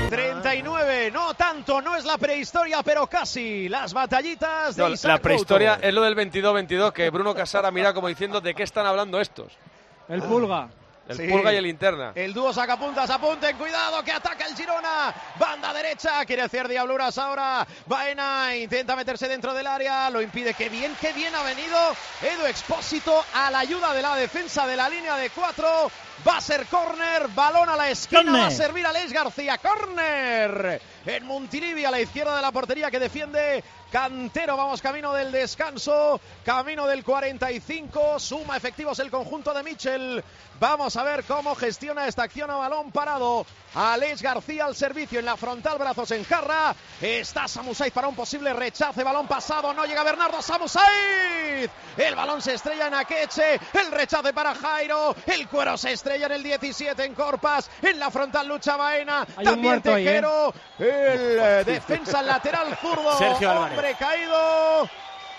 39, no tanto, no es la prehistoria, pero casi. Las batallitas de Isaac La prehistoria Couto. es lo del 22-22, que Bruno Casara mira como diciendo de qué están hablando estos. El Pulga. El Pulga y el Linterna. El dúo sacapuntas, apunten, cuidado, que ataca el Girona. Banda derecha, quiere hacer diabluras ahora. Baena intenta meterse dentro del área, lo impide. Qué bien ha venido Edu Expósito a la ayuda de la defensa de la línea de 4. Va a ser córner, balón a la esquina, va a servir a Aleix García. Córner en Montilivi, a la izquierda de la portería que defiende Cantero. Vamos camino del descanso, camino del 45, suma efectivos el conjunto de Michel. Vamos a ver cómo gestiona esta acción a balón parado. Aleix García al servicio en la frontal, brazos en jarra. Está Samu Saiz para un posible rechace, balón pasado, no llega Bernardo. Samu Saiz, el balón se estrella en Akeche, el rechace para Jairo, el cuero se estrella en el 17 en Corpas, en la frontal lucha Baena, también Tejero, el defensa lateral zurdo, Sergio Álvarez. Hombre caído.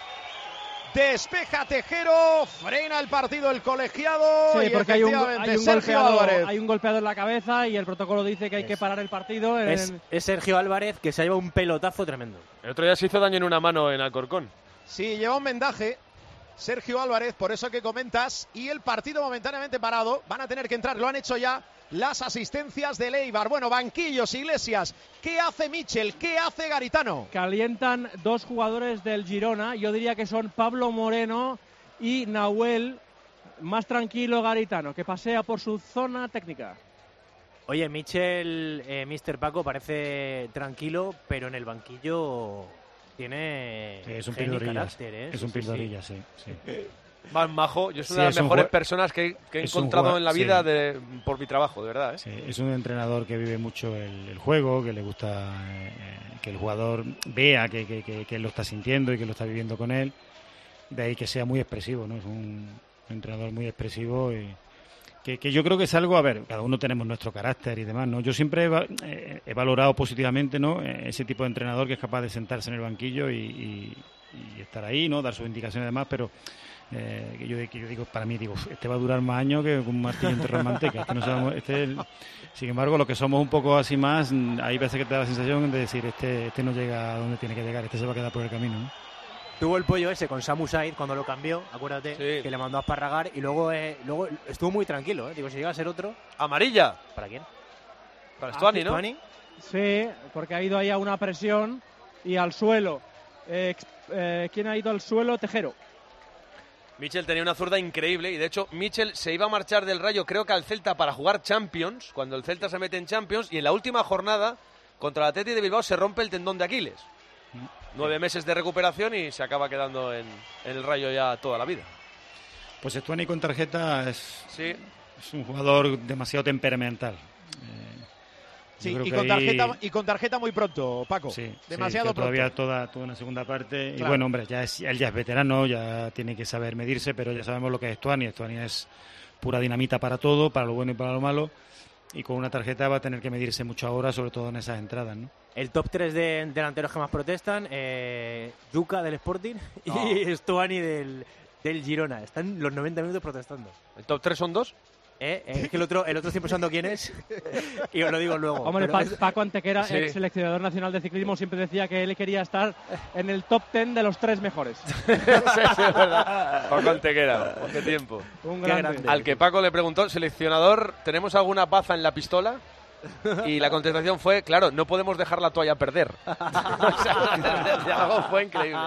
Despeja Tejero, frena el partido el colegiado. Sí, y porque hay un golpeado en la cabeza y el protocolo dice que hay que parar el partido. Es Sergio Álvarez, que se ha llevado un pelotazo tremendo. El otro día se hizo daño en una mano en Alcorcón. Sí, lleva un vendaje Sergio Álvarez, por eso que comentas, y el partido momentáneamente parado. Van a tener que entrar, lo han hecho ya las asistencias de Eibar. Bueno, banquillos, Iglesias. ¿Qué hace Michel? ¿Qué hace Garitano? Calientan dos jugadores del Girona. Yo diría que son Pablo Moreno y Nahuel. Más tranquilo Garitano, que pasea por su zona técnica. Oye, Michel, Mr. Paco, parece tranquilo, pero en el banquillo tiene es un carácter, ¿eh? Es un pildorillas, sí. Más majo, yo soy una de las mejores personas que he encontrado en la vida por mi trabajo, de verdad. Sí, es un entrenador que vive mucho el juego, que le gusta que el jugador vea que él lo está sintiendo y que lo está viviendo con él. De ahí que sea muy expresivo, ¿no? Es un entrenador muy expresivo y que yo creo que es algo, a ver, cada uno tenemos nuestro carácter y demás, ¿no? Yo siempre he valorado positivamente, ¿no? Ese tipo de entrenador que es capaz de sentarse en el banquillo y estar ahí, ¿no? Dar sus indicaciones y demás, pero que yo digo, para mí, este va a durar más años que un martillo entre manteca. Sin embargo, lo que somos un poco así más, hay veces que te da la sensación de decir, este no llega a donde tiene que llegar, este se va a quedar por el camino, ¿no? Tuvo el pollo ese con Samu Saiz cuando lo cambió, acuérdate, que le mandó a esparragar y luego estuvo muy tranquilo, ¿eh? Digo, si llega a ser otro... ¿Amarilla? ¿Para quién? Para Stuani, ¿no? Stuani. Sí, porque ha ido ahí a una presión y al suelo. ¿Quién ha ido al suelo? Tejero. Michel tenía una zurda increíble y de hecho Michel se iba a marchar del Rayo, creo que al Celta, para jugar Champions, cuando el Celta se mete en Champions, y en la última jornada contra el Athletic de Bilbao se rompe el tendón de Aquiles. 9 meses de recuperación y se acaba quedando en el Rayo ya toda la vida. Pues Stuani con tarjeta es un jugador demasiado temperamental. Sí, y con tarjeta muy pronto, Paco. Sí, demasiado pronto. Todavía toda una segunda parte. Claro. Y bueno, hombre, él ya es veterano, ya tiene que saber medirse, pero ya sabemos lo que es Stuani. Stuani es pura dinamita para todo, para lo bueno y para lo malo. y con una tarjeta va a tener que medirse mucho ahora, sobre todo en esas entradas, ¿no? El top 3 de delanteros que más protestan, Yuka del Sporting y Stuani del Girona. Están los 90 minutos protestando. ¿El top 3 son 2? Es que el otro estoy pensando quién es y os lo digo luego. Hombre, Paco Antequera, sí, ex seleccionador nacional de ciclismo, siempre decía que él quería estar en el top 10 de los 3 mejores. Sí, es verdad. Paco Antequera, qué tiempo. Un grande. Al que Paco le preguntó, seleccionador, ¿tenemos alguna baza en la pistola? Y la contestación fue, claro, no podemos dejar la toalla perder. O sea, el diálogo fue increíble.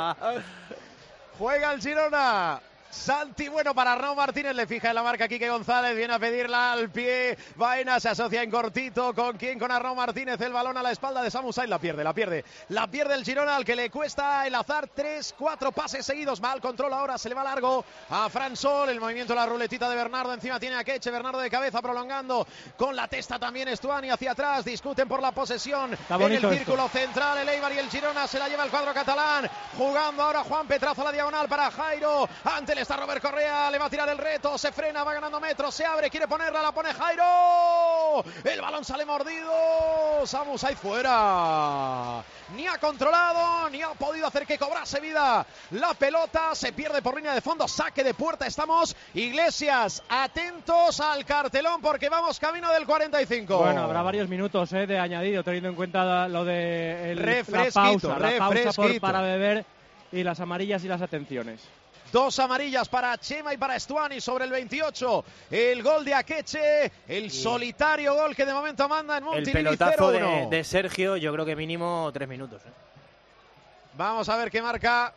Juega el Girona. Santi bueno para Arnau Martínez, le fija en la marca Quique González, viene a pedirla al pie, Baena se asocia en cortito, ¿con quién? Con Arnau Martínez, el balón a la espalda de Samu Saiz, la pierde el Girona, al que le cuesta enlazar 3-4 pases seguidos, mal control ahora, se le va largo a Fran Sol, el movimiento de la ruletita de Bernardo, encima tiene a Keche, Bernardo de cabeza prolongando, con la testa también Stuani hacia atrás, discuten por la posesión en el círculo central, el Eibar y el Girona, se la lleva el cuadro catalán, jugando ahora Juan Petrazo la diagonal para Jairo, ante el está Robert Correa, le va a tirar el reto, se frena, va ganando metros, se abre, quiere ponerla, la pone Jairo, el balón sale mordido, Samu Saiz fuera, ni ha controlado, ni ha podido hacer que cobrase vida la pelota, se pierde por línea de fondo, saque de puerta, estamos Iglesias, atentos al cartelón porque vamos camino del 45. Bueno, habrá varios minutos de añadido, teniendo en cuenta lo de la pausa para beber y las amarillas y las atenciones. 2 amarillas para Chema y para Stuani sobre el 28. El gol de Akeche, el solitario gol que de momento manda en Montilivi. El pelotazo de Sergio, yo creo que mínimo 3 minutos. Vamos a ver qué marca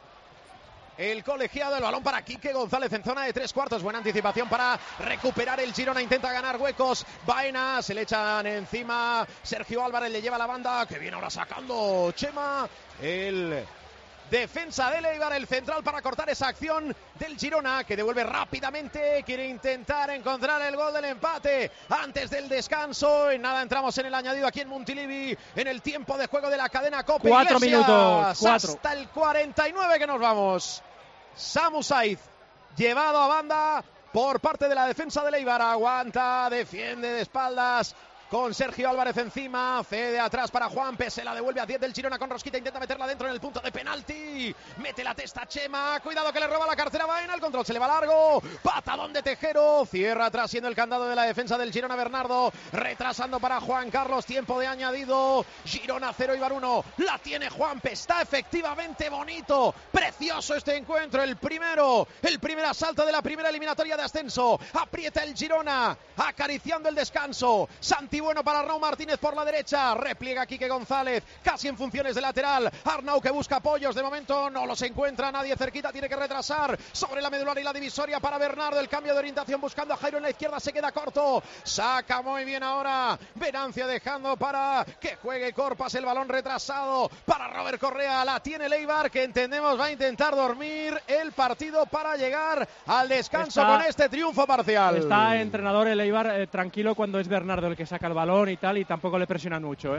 el colegiado. El balón para Quique González en zona de 3/4. Buena anticipación para recuperar el Girona. Intenta ganar huecos. Baena, se le echan encima. Sergio Álvarez le lleva la banda. Que viene ahora sacando Chema. El defensa del Eibar, el central para cortar esa acción del Girona, que devuelve rápidamente, quiere intentar encontrar el gol del empate antes del descanso. En nada entramos en el añadido aquí en Montilivi, en el tiempo de juego de la cadena COPE. 4 minutos. Hasta el 49 que nos vamos. Samu Saiz, llevado a banda por parte de la defensa del Eibar. Aguanta, defiende de espaldas con Sergio Álvarez encima, cede atrás para Juanpe, se la devuelve a 10 del Girona con Rosquita, intenta meterla dentro en el punto de penalti, mete la testa Chema, cuidado que le roba la cartera Baena, el control se le va largo, patadón de Tejero, cierra atrás siendo el candado de la defensa del Girona Bernardo, retrasando para Juan Carlos, tiempo de añadido, Girona 0 Eibar 1, la tiene Juanpe, está efectivamente bonito, precioso este encuentro, el primer asalto de la primera eliminatoria de ascenso, aprieta el Girona, acariciando el descanso, Santi bueno para Arnau Martínez por la derecha, repliega Quique González, casi en funciones de lateral, Arnau que busca apoyos, de momento no los encuentra nadie cerquita, tiene que retrasar sobre la medular y la divisoria para Bernardo, el cambio de orientación buscando a Jairo en la izquierda, se queda corto, saca muy bien ahora, Venancio dejando para que juegue Corpas, el balón retrasado para Robert Correa, la tiene el Eibar que entendemos va a intentar dormir el partido para llegar al descanso con este triunfo parcial. Está entrenador el Eibar tranquilo cuando es Bernardo el que saca el balón y tal, y tampoco le presionan mucho,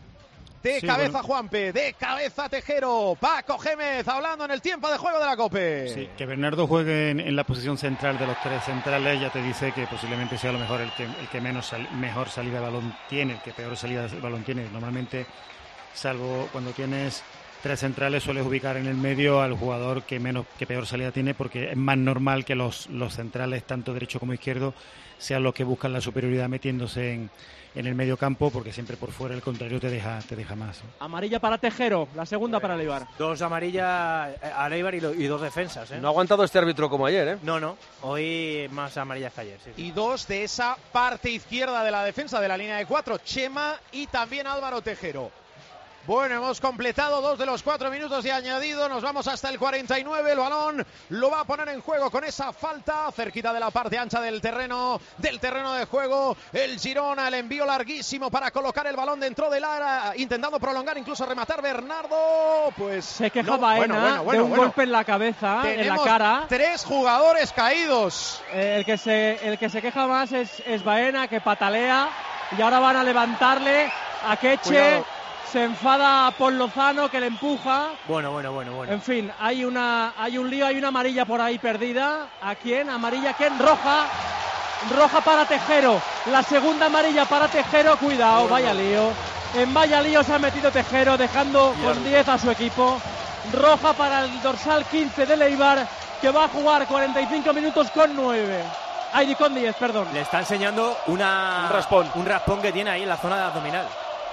De cabeza Juanpe, de cabeza Tejero, Paco Gémez hablando en el tiempo de juego de la COPE. Sí, que Bernardo juegue en la posición central de los 3 centrales ya te dice que posiblemente sea a lo mejor el que mejor salida de balón tiene, el que peor salida de balón tiene. Normalmente, salvo cuando tienes 3 centrales, sueles ubicar en el medio al jugador que peor salida tiene, porque es más normal que los centrales, tanto derecho como izquierdo, sean los que buscan la superioridad metiéndose en el medio campo, porque siempre por fuera el contrario te deja más. Amarilla para Tejero, la segunda para el Eibar. 2 amarillas al Eibar y 2 defensas. No ha aguantado este árbitro como ayer, No, hoy más amarillas que ayer. Sí. Y 2 de esa parte izquierda de la defensa de la línea de 4, Chema y también Álvaro Tejero. Bueno, hemos completado 2 de los 4 minutos de añadido, nos vamos hasta el 49, el balón lo va a poner en juego con esa falta, cerquita de la parte ancha del terreno de juego, el Girona, el envío larguísimo para colocar el balón dentro del área, intentando prolongar, incluso rematar Bernardo, pues... Se queja Baena de un golpe en la cabeza, en la cara. 3 jugadores caídos. El que se queja más es Baena, que patalea, y ahora van a levantarle a Keche. Cuidado. Se enfada a Paul Lozano, que le empuja. Bueno. En fin, hay un lío, hay una amarilla por ahí perdida. ¿A quién? ¿Amarilla quién? Roja. roja para Tejero, la segunda amarilla para Tejero, cuidado, vaya lío. En vaya lío se ha metido Tejero, dejando con 10 a su equipo. Roja para el dorsal 15 de Eibar, que va a jugar 45 minutos con 9. Ay, con 10, perdón. Le está enseñando un raspón que tiene ahí en la zona de abdominal.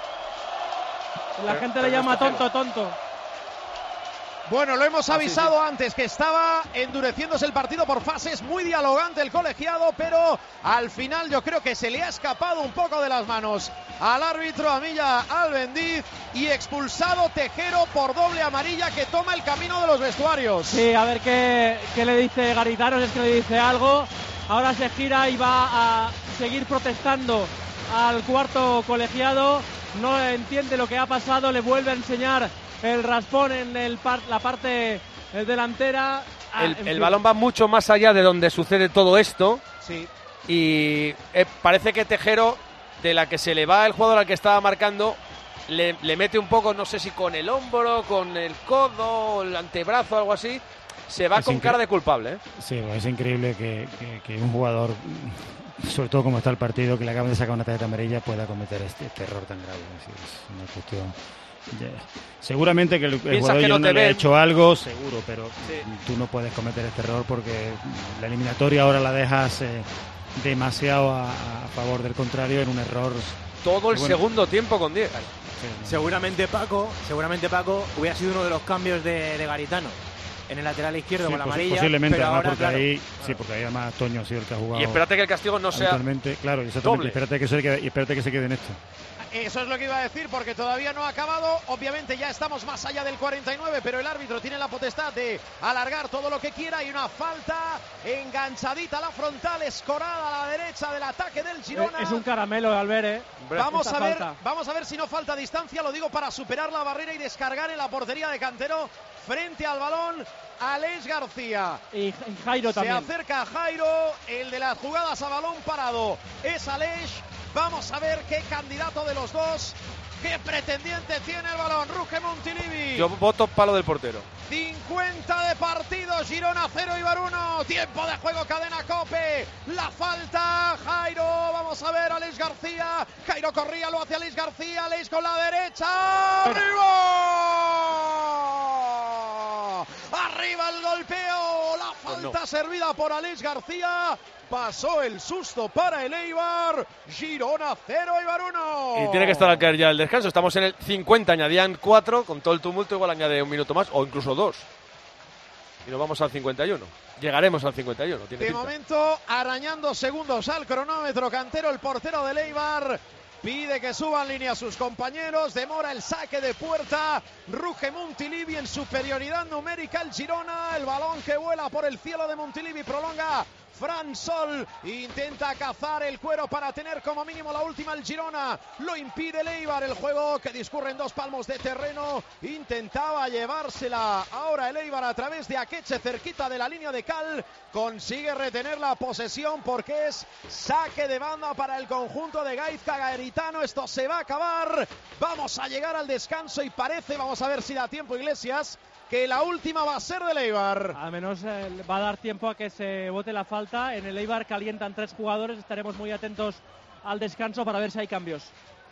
La gente le llama tonto. Bueno, lo hemos avisado antes, que estaba endureciéndose el partido por fases, muy dialogante el colegiado, pero al final yo creo que se le ha escapado un poco de las manos al árbitro, a Milla Albendiz, y expulsado Tejero por doble amarilla, que toma el camino de los vestuarios. Sí, a ver qué le dice Garitano, si es que le dice algo. Ahora se gira y va a seguir protestando al cuarto colegiado. No entiende lo que ha pasado, le vuelve a enseñar el raspón en la parte delantera. El balón va mucho más allá de donde sucede todo esto. Sí. Y parece que Tejero, de la que se le va el jugador al que estaba marcando, le mete un poco, no sé si con el hombro, con el codo, el antebrazo, algo así. Se va con cara de culpable, ¿eh? Sí, es increíble que un jugador, sobre todo como está el partido, que le acaban de sacar una tarjeta amarilla, pueda cometer este error tan grave. Es una cuestión. Seguramente que el jugador que no le ha hecho algo, seguro, pero tú no puedes cometer este error porque la eliminatoria ahora la dejas demasiado a favor del contrario en un error. Todo el segundo tiempo con 10. Seguramente Paco hubiera sido uno de los cambios de Garitano en el lateral izquierdo con la amarilla. Posiblemente, pero además, ahora, porque claro, ahí porque ahí además Toño ha sido el que ha jugado. Y espérate que el castigo no sea claro, exactamente. doble. Espérate que se quede en esto. Eso es lo que iba a decir, porque todavía no ha acabado. Obviamente ya estamos más allá del 49, pero el árbitro tiene la potestad de alargar todo lo que quiera. Y una falta enganchadita a la frontal, escorada a la derecha del ataque del Girona. Es un caramelo, Albert, ¿eh? Vamos a ver si no falta distancia, lo digo, para superar la barrera y descargar en la portería de Cantero frente al balón. Aleix García y Jairo también. Se acerca a Jairo, el de las jugadas a balón parado es Aleix. Vamos a ver qué candidato de los dos, qué pretendiente tiene el balón. Ruge Montilivi. Yo voto palo del portero. 50 de partido, Girona 0, Eibar 1. Tiempo de juego, Cadena COPE. La falta, Jairo. Vamos a ver, Aleix García. Jairo corría, lo hace Aleix García. Aleix con la derecha. ¡Arriba! Arriba el golpeo. La falta servida por Aleix García. Pasó el susto para el Eibar. Girona 0, Eibar 1. Y tiene que estar al caer ya el descanso. Estamos en el 50, añadían 4. Con todo el tumulto igual añade un minuto más o incluso 2. Y nos vamos al 51. Llegaremos al 51. De momento, arañando segundos al cronómetro, Cantero, el portero del Eibar. Pide que suban línea a sus compañeros. Demora el saque de puerta. Ruge Montilivi en superioridad numérica. El Girona. El balón que vuela por el cielo de Montilivi. Prolonga Fran Sol. Intenta cazar el cuero para tener como mínimo la última el Girona. Lo impide el Eibar. El juego que discurre en 2 palmos de terreno. Intentaba llevársela ahora el Eibar a través de Akeche, cerquita de la línea de cal. Consigue retener la posesión porque es saque de banda para el conjunto de Gaizka Garitano. Esto se va a acabar. Vamos a llegar al descanso y parece, vamos a ver si da tiempo Iglesias, que la última va a ser del Eibar. Al menos va a dar tiempo a que se vote la falta. En el Eibar calientan 3 jugadores. Estaremos muy atentos al descanso para ver si hay cambios.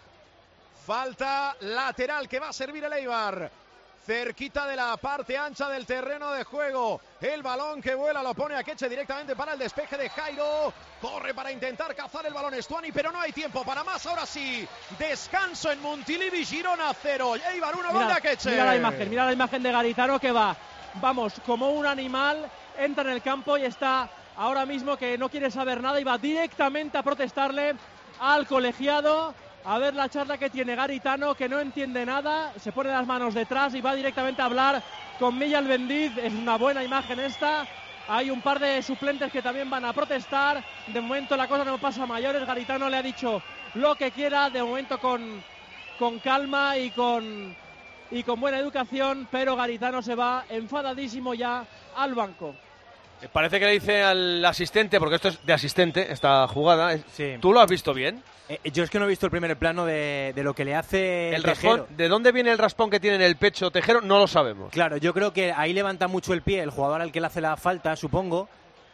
Falta lateral que va a servir el Eibar. Cerquita de la parte ancha del terreno de juego. El balón que vuela lo pone Akeche directamente para el despeje de Jairo. Corre para intentar cazar el balón Stuani, pero no hay tiempo para más. Ahora sí, descanso en Montilivi. Girona 0, Eibar 1, gol de Akeche. Mira la imagen de Garitano que va, vamos, como un animal, entra en el campo y está ahora mismo que no quiere saber nada y va directamente a protestarle al colegiado. A ver la charla que tiene Garitano, que no entiende nada, se pone las manos detrás y va directamente a hablar con Milla Albendiz. Es una buena imagen esta. Hay un par de suplentes que también van a protestar. De momento la cosa no pasa a mayores. Garitano le ha dicho lo que quiera, de momento con calma y con buena educación, pero Garitano se va enfadadísimo ya al banco. Parece que le dice al asistente, porque esto es de asistente, esta jugada. Sí. ¿Tú lo has visto bien? Yo es que no he visto el primer plano de lo que le hace el Tejero. raspón. ¿De dónde viene el raspón que tiene en el pecho Tejero? No lo sabemos. Claro, yo creo que ahí levanta mucho el pie el jugador al que le hace la falta, supongo.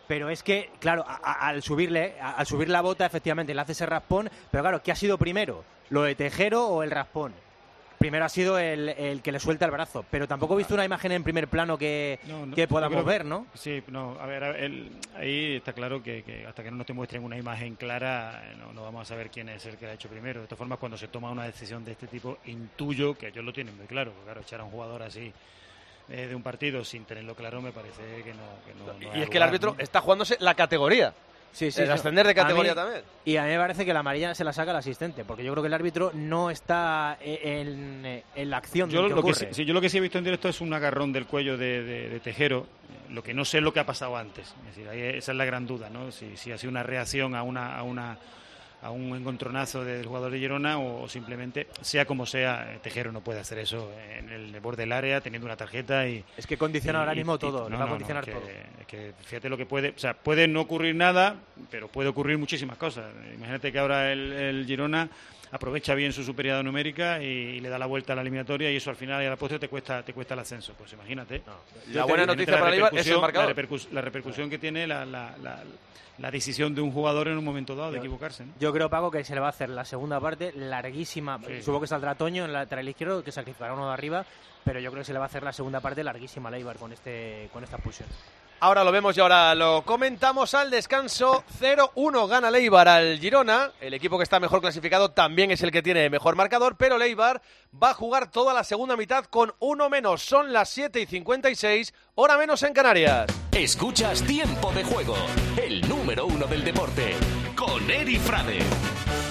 Pero es que, claro, al subir la bota, efectivamente, le hace ese raspón. Pero claro, ¿qué ha sido primero? ¿Lo de Tejero o el raspón? Primero ha sido el que le suelta el brazo. Pero tampoco he visto una imagen en primer plano que podamos ver, ¿no? Sí, no, a ver, ahí está claro que hasta que no nos te muestren una imagen clara, no vamos a saber quién es el que la ha hecho primero. De todas formas, cuando se toma una decisión de este tipo, intuyo que ellos lo tienen muy claro. Porque, claro, echar a un jugador así de un partido sin tenerlo claro me parece que no y es que el árbitro está jugándose la categoría. Sí, el ascender de categoría también. Y a mí me parece que la amarilla se la saca el asistente, porque yo creo que el árbitro no está en la acción de lo que ocurre. Yo lo que sí he visto en directo es un agarrón del cuello de Tejero, lo que no sé es lo que ha pasado antes. Es decir, esa es la gran duda, ¿no? Si ha sido una reacción a un encontronazo del jugador de Girona o simplemente, sea como sea, Tejero no puede hacer eso en el borde del área teniendo una tarjeta y... Es que condiciona ahora mismo todo, va a condicionar todo. Es que fíjate lo que puede... O sea, puede no ocurrir nada, pero puede ocurrir muchísimas cosas. Imagínate que ahora el Girona aprovecha bien su superioridad numérica y le da la vuelta a la eliminatoria y eso al final y a la postre te cuesta el ascenso. Pues imagínate. La buena noticia para el Eibar es el marcador. La repercusión que tiene la decisión de un jugador en un momento dado de equivocarse, ¿no? Yo creo, Paco, que se le va a hacer la segunda parte larguísima. Sí. Supongo que saldrá Toño en el lateral izquierdo, que sacrificará uno de arriba, pero yo creo que se le va a hacer la segunda parte larguísima al Eibar con esta expulsión. Ahora lo vemos y ahora lo comentamos. Al descanso, 0-1 gana el Eibar al Girona. El equipo que está mejor clasificado también es el que tiene mejor marcador, pero el Eibar va a jugar toda la segunda mitad con uno menos. Son las 7:56, hora menos en Canarias. Escuchas Tiempo de Juego, el número 1 del deporte, con Eri Frade.